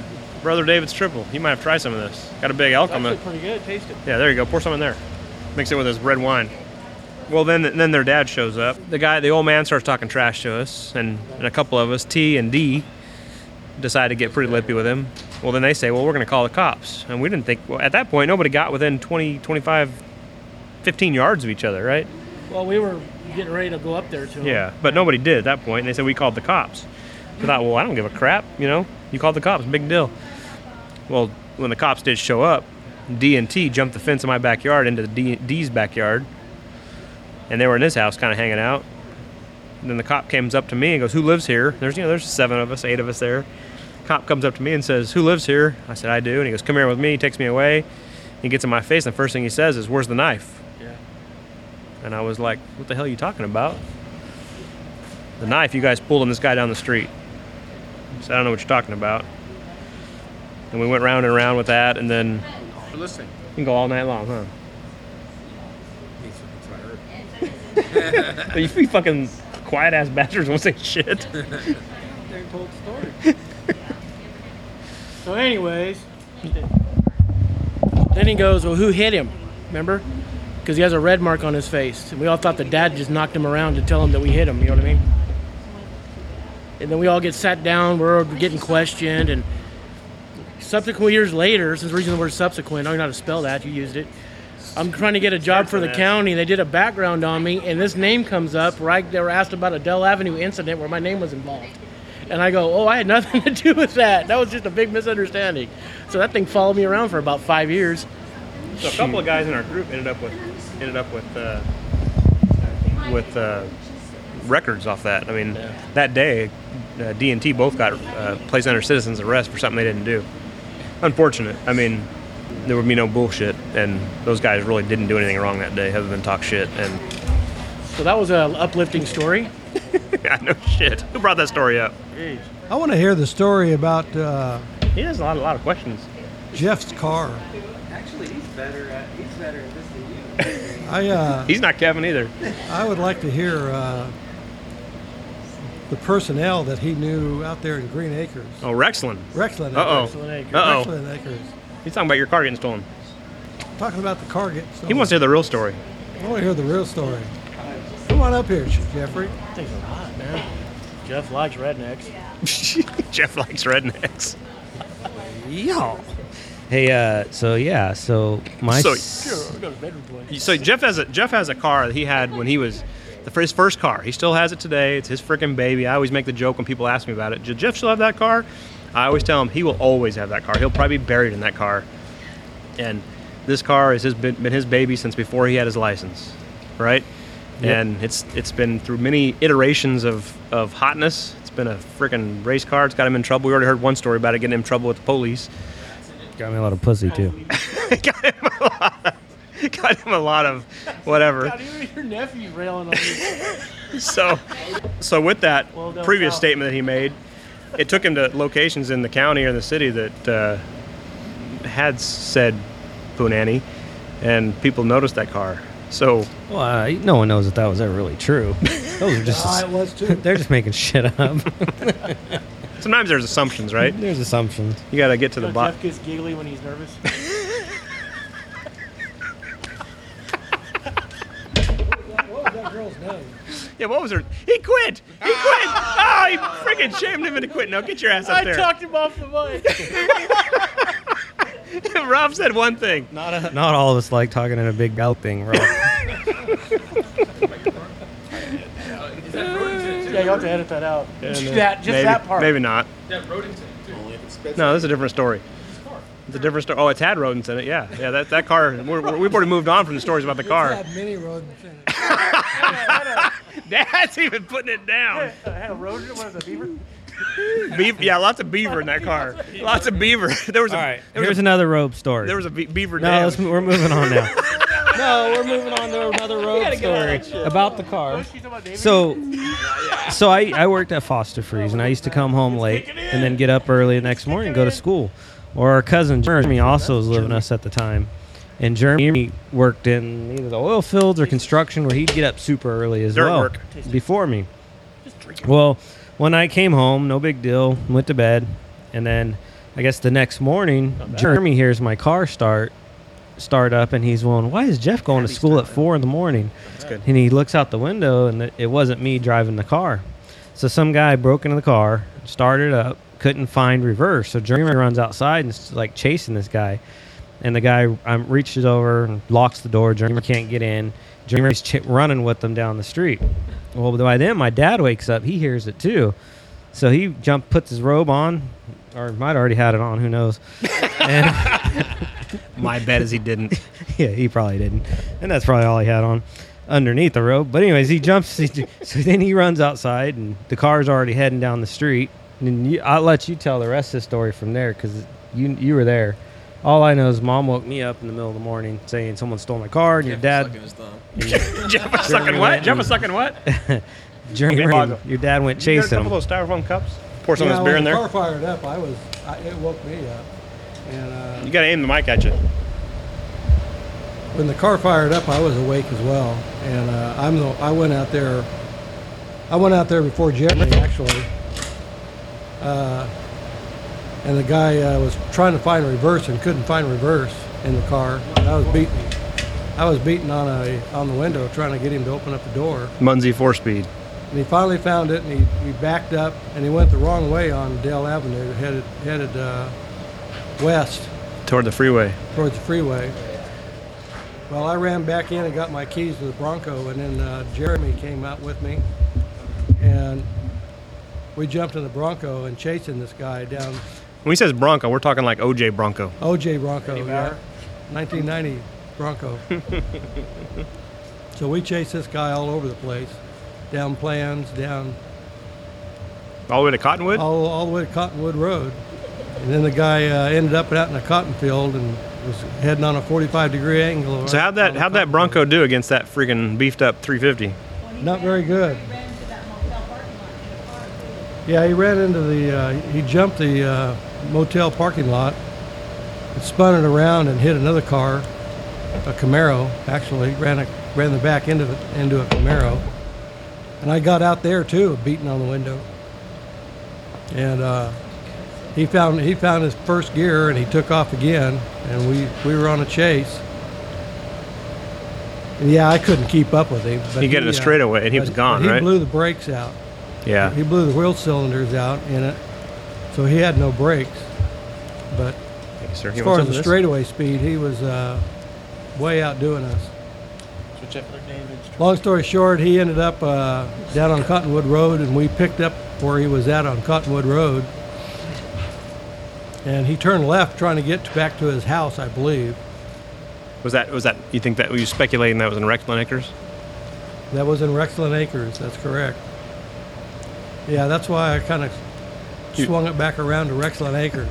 Brother David's Triple. You might have tried some of this. Got a big elk It's on the. actually pretty good. Taste it. Yeah, there you go. Pour some in there. Mix it with his red wine. Well, then then their dad shows up. The guy, the old man, starts talking trash to us, and, and a couple of us, T and D, decide to get pretty lippy with him. Well, then they say, well, we're going to call the cops. And we didn't think, well, at that point, nobody got within twenty, twenty-five, fifteen yards of each other, right? Well, we were getting ready to go up there to him. Yeah, but nobody did at that point, and they said we called the cops. I thought, well, I don't give a crap, you know? You called the cops, big deal. Well, when the cops did show up, D and T jumped the fence in my backyard into the D, D's backyard, and they were in his house kind of hanging out. And then the cop comes up to me and goes, who lives here? There's, you know, there's seven of us, eight of us there. Cop comes up to me and says, who lives here? I said, I do. And he goes, come here with me. He takes me away. He gets in my face, and the first thing he says is, where's the knife? Yeah. And I was like, what the hell are you talking about? The knife you guys pulled on this guy down the street. I said, I don't know what you're talking about. And we went round and around with that, and then We're listening. you can go all night long, huh? You you fucking quiet-ass bastards won't say shit. They told the story. So, anyways, then he goes, well, who hit him? Remember? Because he has a red mark on his face. And we all thought the dad just knocked him around to tell him that we hit him, you know what I mean? And then we all get sat down, we're getting questioned, and subsequent years later, since we're using the word subsequent, I don't know how to spell that, you used it. I'm trying to get a job for the county. They did a background on me, and this name comes up where I, they were asked about a Dell Avenue incident where my name was involved. And I go, oh, I had nothing to do with that. That was just a big misunderstanding. So that thing followed me around for about five years. So a couple of guys in our group ended up with ended up with uh, with uh, records off that. I mean, Yeah. that day, uh, D and T both got uh, placed under citizen's arrest for something they didn't do. Unfortunate. I mean, there would be no bullshit, and those guys really didn't do anything wrong that day other than talk shit. And So that was an uplifting story. yeah, no shit. Who brought that story up? Jeez. I want to hear the story about uh, He has a lot, a lot of questions. Jeff's car. Actually, he's better at he's better at this than you. I uh, He's not Kevin either. I would like to hear uh, the personnel that he knew out there in Green Acres. Oh, Rexland. Rexland. Uh-oh. Acres. Uh-oh. Rexland Acres. He's talking about your car getting stolen. Talking about the car getting stolen. He wants to hear the real story. I want to hear the real story. Come on up here, Jeffrey. Things are hot, man. Jeff likes rednecks. Jeff likes rednecks. Yo. Hey, uh, so yeah, so my So- s- Sure, go to bedroom play. So Jeff has a Jeff has a car that he had when he was the his first car. He still has it today. It's his freaking baby. I always make the joke when people ask me about it. Does Jeff still have that car? I always tell him he will always have that car. He'll probably be buried in that car. And this car has his, been, been his baby since before he had his license, right? Yep. And it's it's been through many iterations of, of hotness. It's been a freaking race car. It's got him in trouble. We already heard one story about it getting him in trouble with the police. got me a lot of pussy too. got him a lot of, got him a lot of whatever. God, even your nephew's railing on you. so so with that Well done, previous pal. statement that he made, it took him to locations in the county or the city that uh, had said Punani, and people noticed that car. So Well, uh, no one knows if that was ever really true. Those are just Ah, it was too. they're just making shit up. sometimes there's assumptions, right? There's assumptions. You got to get to the So bottom. Jeff gets giggly when he's nervous. What was that girl's name? Yeah, what was her? He quit. He quit. Oh, he freaking shamed him into quitting. Now get your ass up I there. talked him off the mic. Rob said one thing. Not a, not all of us like talking in a big galloping row. Yeah, you have to edit that out. Yeah, Just no. that, just maybe, that part. Maybe not. No, this is a different story. It's a different story. Oh, it's had rodents in it. Yeah, yeah. That that car. We're, we're, we've already moved on from the stories about the car. It had many rodents in it. Dad's even putting it down. I had a rodent. What is a beaver? Beaver, yeah, lots of beaver in that car. Lots of beaver. There was a All right, there was here's a, another rope story. there was a be- beaver no, dam. let's, we're moving on now. No, we're moving on to another rope story about the car. So, so I, I worked at Foster Freeze, and I used to come home late and then get up early the next morning and go to school. Or our cousin Jeremy also was living with us at the time. And Jeremy worked in either the oil fields or construction where he'd get up super early as Dirt well work. before me. Well, one night came home, no big deal, went to bed, and then I guess the next morning, Jeremy hears my car start start up, and he's going, "Why is Jeff going to school at four in the morning?" That's good. And he looks out the window, and it wasn't me driving the car. So some guy broke into the car, started up, couldn't find reverse. So Jeremy runs outside and is like chasing this guy. And the guy um, reaches over and locks the door. Jeremy can't get in. Jeremy's ch- running with them down the street. Well, by then, my dad wakes up. He hears it too. So he jump, puts his robe on, or might already had it on. Who knows? And my bet is he didn't. Yeah, he probably didn't. And that's probably all he had on underneath the robe. But anyways, he jumps. He, so then he runs outside, and the car's already heading down the street. And you, I'll let you tell the rest of the story from there because you you were there. All I know is Mom woke me up in the middle of the morning saying someone stole my car, and your dad. Jeff was sucking what? Jeff was sucking what? Jeremy, Okay, Boggle. your dad went You got a chasing couple him. of those styrofoam cups? Pour some yeah, of this beer when in the there. car fired up, I was, I, it woke me up. And uh, You got to aim the mic at you. when the car fired up, I was awake as well. And uh, I'm the, I went out there, I went out there before Jeremy actually. Uh, and the guy uh, was trying to find reverse and couldn't find reverse in the car. And I was beating, I was beating on a on the window trying to get him to open up the door. Munzie four speed. And he finally found it, and he, he backed up, and he went the wrong way on Dale Avenue, headed headed uh, west Toward the freeway. towards the freeway. Well, I ran back in and got my keys to the Bronco, and then uh, Jeremy came out with me, and we jumped in the Bronco and chasing this guy down When he says Bronco, we're talking like O J Bronco. O J Bronco, yeah, nineteen ninety Bronco. So we chased this guy all over the place, down Plans, down All the way to Cottonwood? all, all the way to Cottonwood Road. And then the guy uh, ended up out in a cotton field and was heading on a forty-five degree angle. So how'd that how'd that Bronco do against that freaking beefed up three fifty? Not very good. Yeah, he ran into the, uh, he jumped the uh, motel parking lot, and spun it around and hit another car, a Camaro, actually, ran a, ran the back end of it into a Camaro. And I got out there too, beating on the window. And uh, he found he found his first gear and he took off again, and we, we were on a chase. And yeah, I couldn't keep up with him. But You get in a uh, straightaway and he was but gone, he right? blew the brakes out. Yeah. He blew the wheel cylinders out in it, so he had no brakes. But Thank you, sir. as You far want as some the of this? straightaway speed, he was uh, way outdoing us. Long story short, he ended up uh, down on Cottonwood Road, and we picked up where he was at on Cottonwood Road. And he turned left trying to get back to his house, I believe. Was that was that you think that were you speculating that was in Rexland Acres? That was in Rexland Acres, that's correct. Yeah, that's why I kind of swung it back around to Rexland Acres.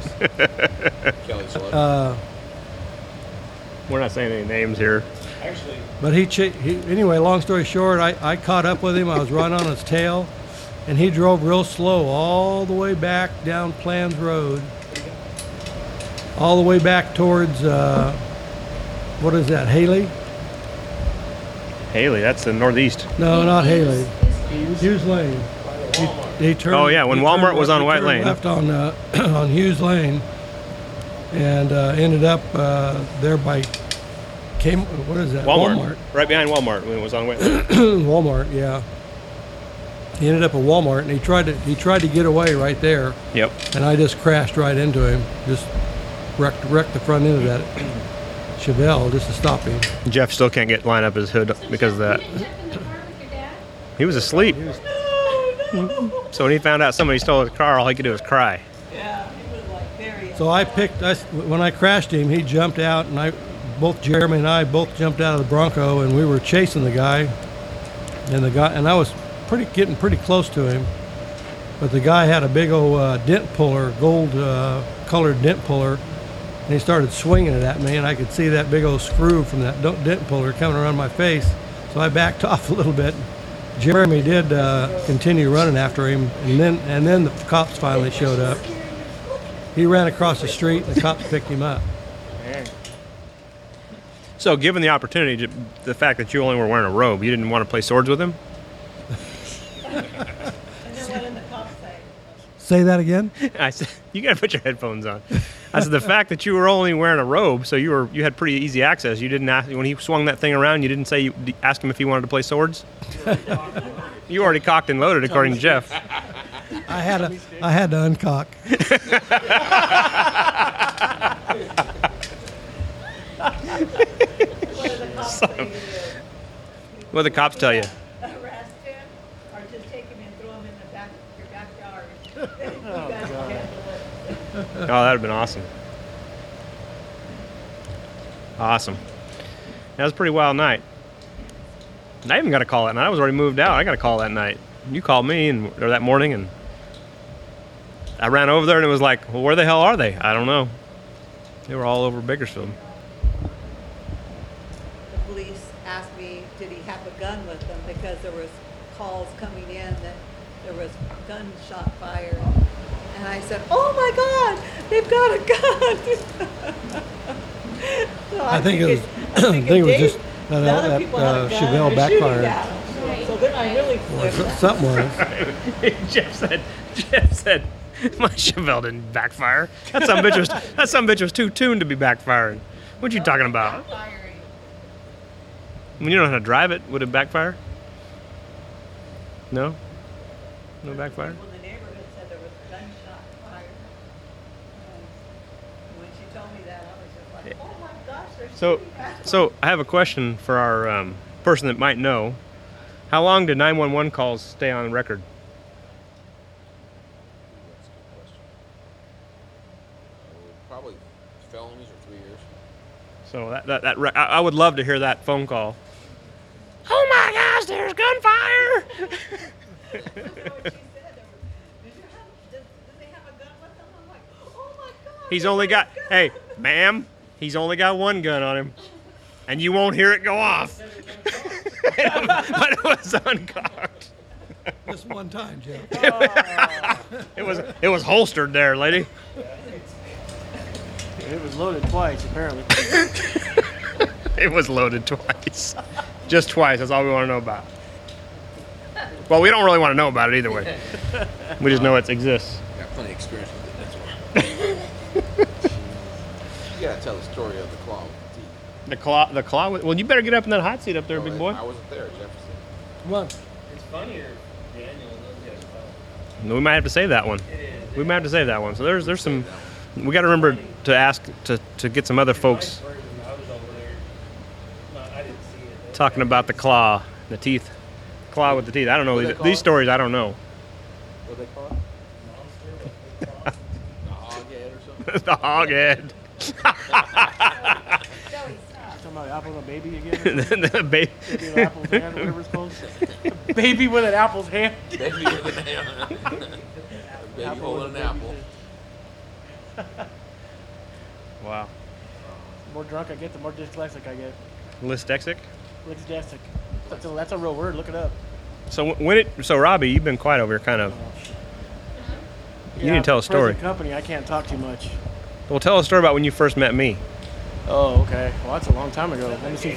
uh, We're not saying any names here. Actually, But he, cha- he, anyway, long story short, I, I caught up with him. I was right on his tail, and he drove real slow all the way back down Plans Road, all the way back towards, uh, what is that, Haley? Haley, that's the northeast. No, not Haley. Hughes Lane. He, he turned, Oh, yeah, when he Walmart turned was left- on he White turned Lane. Left on, uh, on Hughes Lane, and uh, ended up uh, there by, came, what is that? Walmart. Right behind Walmart when it was on Whitland. Walmart, yeah. He ended up at Walmart, and he tried to he tried to get away right there, Yep. and I just crashed right into him, just wrecked wrecked the front end of that Chevelle just to stop him. Jeff still can't get line up his hood because of that. He was asleep. So when he found out somebody stole his car, all he could do was cry. So I picked I, when I crashed him, he jumped out, and I both Jeremy and I both jumped out of the Bronco, and we were chasing the guy, and the guy and I was pretty getting pretty close to him, but the guy had a big old uh, dent puller, gold uh, colored dent puller, and he started swinging it at me, and I could see that big old screw from that dent puller coming around my face, so I backed off a little bit. Jeremy did uh, continue running after him, and then and then the cops finally showed up. He ran across the street, and the cops picked him up. So given the opportunity, ju- the fact that you only were wearing a robe, you didn't want to play swords with him? Say that again. I said, you got to put your headphones on. I said, the fact that you were only wearing a robe, so you were you had pretty easy access. You didn't ask, when he swung that thing around, you didn't say, you ask him if he wanted to play swords? You already cocked and loaded, according to Jeff. I had a, I had to uncock. So, what did the cops tell you? Arrest him or just take him and throw him in the back your backyard. Oh, that would have been awesome. Awesome. That was a pretty wild night. I even got a call that night. I was already moved out. I got a call that night. You called me and or that morning, and I ran over there, and it was like, well, where the hell are they? I don't know. They were all over Bakersfield. The police asked me, did he have a gun with him? Because there was calls coming in that there was gunshot fired. And I said, oh my God, they've got a gun. So I think it was. I think it was just that, the other that people had a uh, gun Chevelle and they're shooting backfired. at 'em. So then I really Or flipped. something was. Jeff said, Jeff said, my Chevelle didn't backfire. That some bitch was that some bitch was too tuned to be backfiring. What you talking about? When you don't know how to drive it, would it backfire? No? No backfire? People in the neighborhood said there was gunshot fired. And when she told me that, I was just like, oh my gosh, they're So, shooting at 'em. so I have a question for our um, person that might know. How long did nine one one calls stay on record? Probably felonies or three years. So that that, that re- I, I would love to hear that phone call. Oh my gosh, there's gunfire! He's only got, hey, ma'am, he's only got one gun on him, and you won't hear it go off. But it was uncocked. Just one time, Jeff. It was it was holstered there, lady. It was loaded twice, apparently. It was loaded twice. Just twice. That's all we want to know about. Well, we don't really want to know about it either way. We just know it exists. Got plenty of experience with it, that's why. You gotta tell the story of the claw with the teeth. The claw, the claw. Well, you better get up in that hot seat up there, No, big I- boy. I wasn't there, Jefferson. Come on. It's funnier, Daniel, We might have to save that one. We might have to save that one. So there's there's some. We got to remember to ask to to get some other folks talking about the claw, the teeth, claw with the teeth. I don't know these, these stories. I don't know. What they call it? The hog head or something? The hog head. Talking about apple and a baby again? The baby. Baby with an apple's hand, whatever it's called. Baby with an apple's hand. Baby with an apple. Baby Apple holding with an a apple. Wow. The more drunk I get, the more dyslexic I get. Listexic. Dyslexic. That's a, that's a real word. Look it up. So when it so Robbie, you've been quiet over here, kind of. You need to tell a story. present company, I can't talk too much. Well, tell a story about when you first met me. Oh, okay. Well, that's a long time ago. Let me see.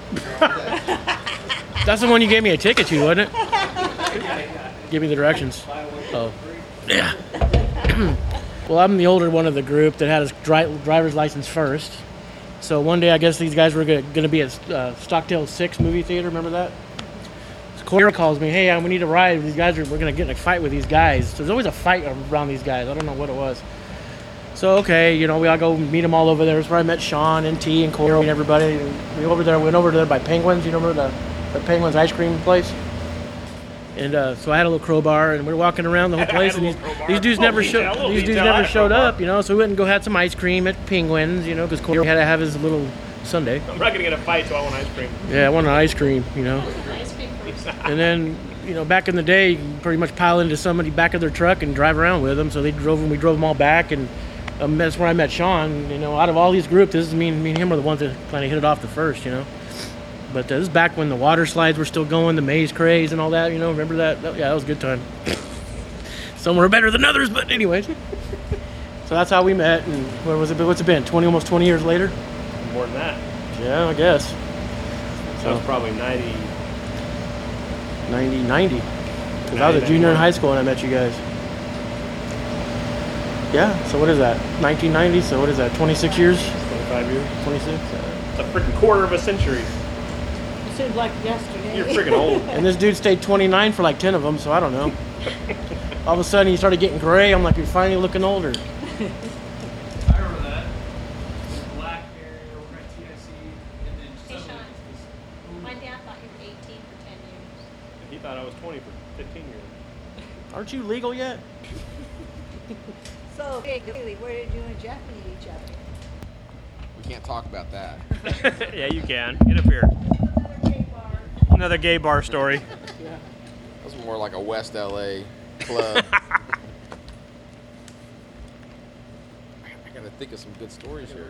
That's the one you gave me a ticket to, wasn't it? Give me the directions. Oh. Yeah. Well, I'm the older one of the group that had his dri- driver's license first. So one day, I guess these guys were going to be at uh, Stockdale six movie theater. Remember that? So Corey calls me, hey, we need a ride. These guys are, we're going to get in a fight with these guys. So there's always a fight around these guys. I don't know what it was. So, okay, you know, we all go meet them all over there. That's where I met Sean and T and Corey and everybody. We over there, went over there by Penguins. You remember the, the Penguins ice cream place? And uh, so I had a little crowbar, and we were walking around the whole place, and these, these dudes never showed. These dudes never showed up, you know. So we went and go had some ice cream at Penguins, you know, because Corey had to have his little sundae. I'm not gonna get a fight, so I want ice cream. Yeah, I wanted ice cream, you know. And then, you know, back in the day, you could pretty much pile into somebody back of their truck and drive around with them. So they drove them. We drove them all back, and um, that's where I met Sean. You know, out of all these groups, this is me, and me and him were the ones that kind of hit it off the first, you know. But uh, this is back when the water slides were still going, the maze craze and all that, you know, remember that? that yeah, that was a good time. Some were better than others, but anyways. So that's how we met, and what was it, what's it been, twenty, almost twenty years later? More than that. Yeah, I guess. So it's probably ninety. ninety, ninety. Because I was a junior in high school when I met you guys. Yeah. So what is that? nineteen ninety. So what is that? twenty-six years. twenty-five years. twenty-six. It's a freaking quarter of a century. It seems like yesterday. You're freaking old. And this dude stayed twenty-nine for like ten of them. So I don't know. All of a sudden he started getting gray. I'm like, you're finally looking older. I remember that. Black area over at T I C, and then Hey, suddenly Sean. My dad thought you were eighteen for ten years. He thought I was twenty for fifteen years. Aren't you legal yet? So, Haley, where did you and Jeff meet each other? We can't talk about that. Yeah, you can. Get up here. Another gay bar story. That's more like a West L A club. I gotta think of some good stories here.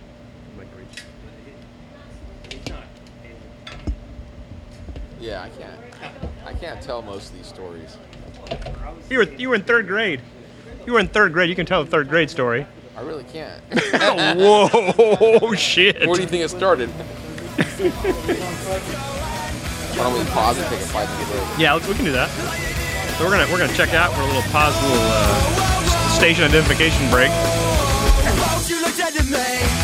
Yeah, I can't. I can't tell most of these stories. You were you were in third grade. You were in third grade. You can tell a third grade story. I really can't. Whoa, shit. Where do you think it started? Why don't we pause and take a five minute break? Yeah, let's, we can do that. So we're gonna we're gonna check out for a little pause, a little uh, station identification break. You looked at me.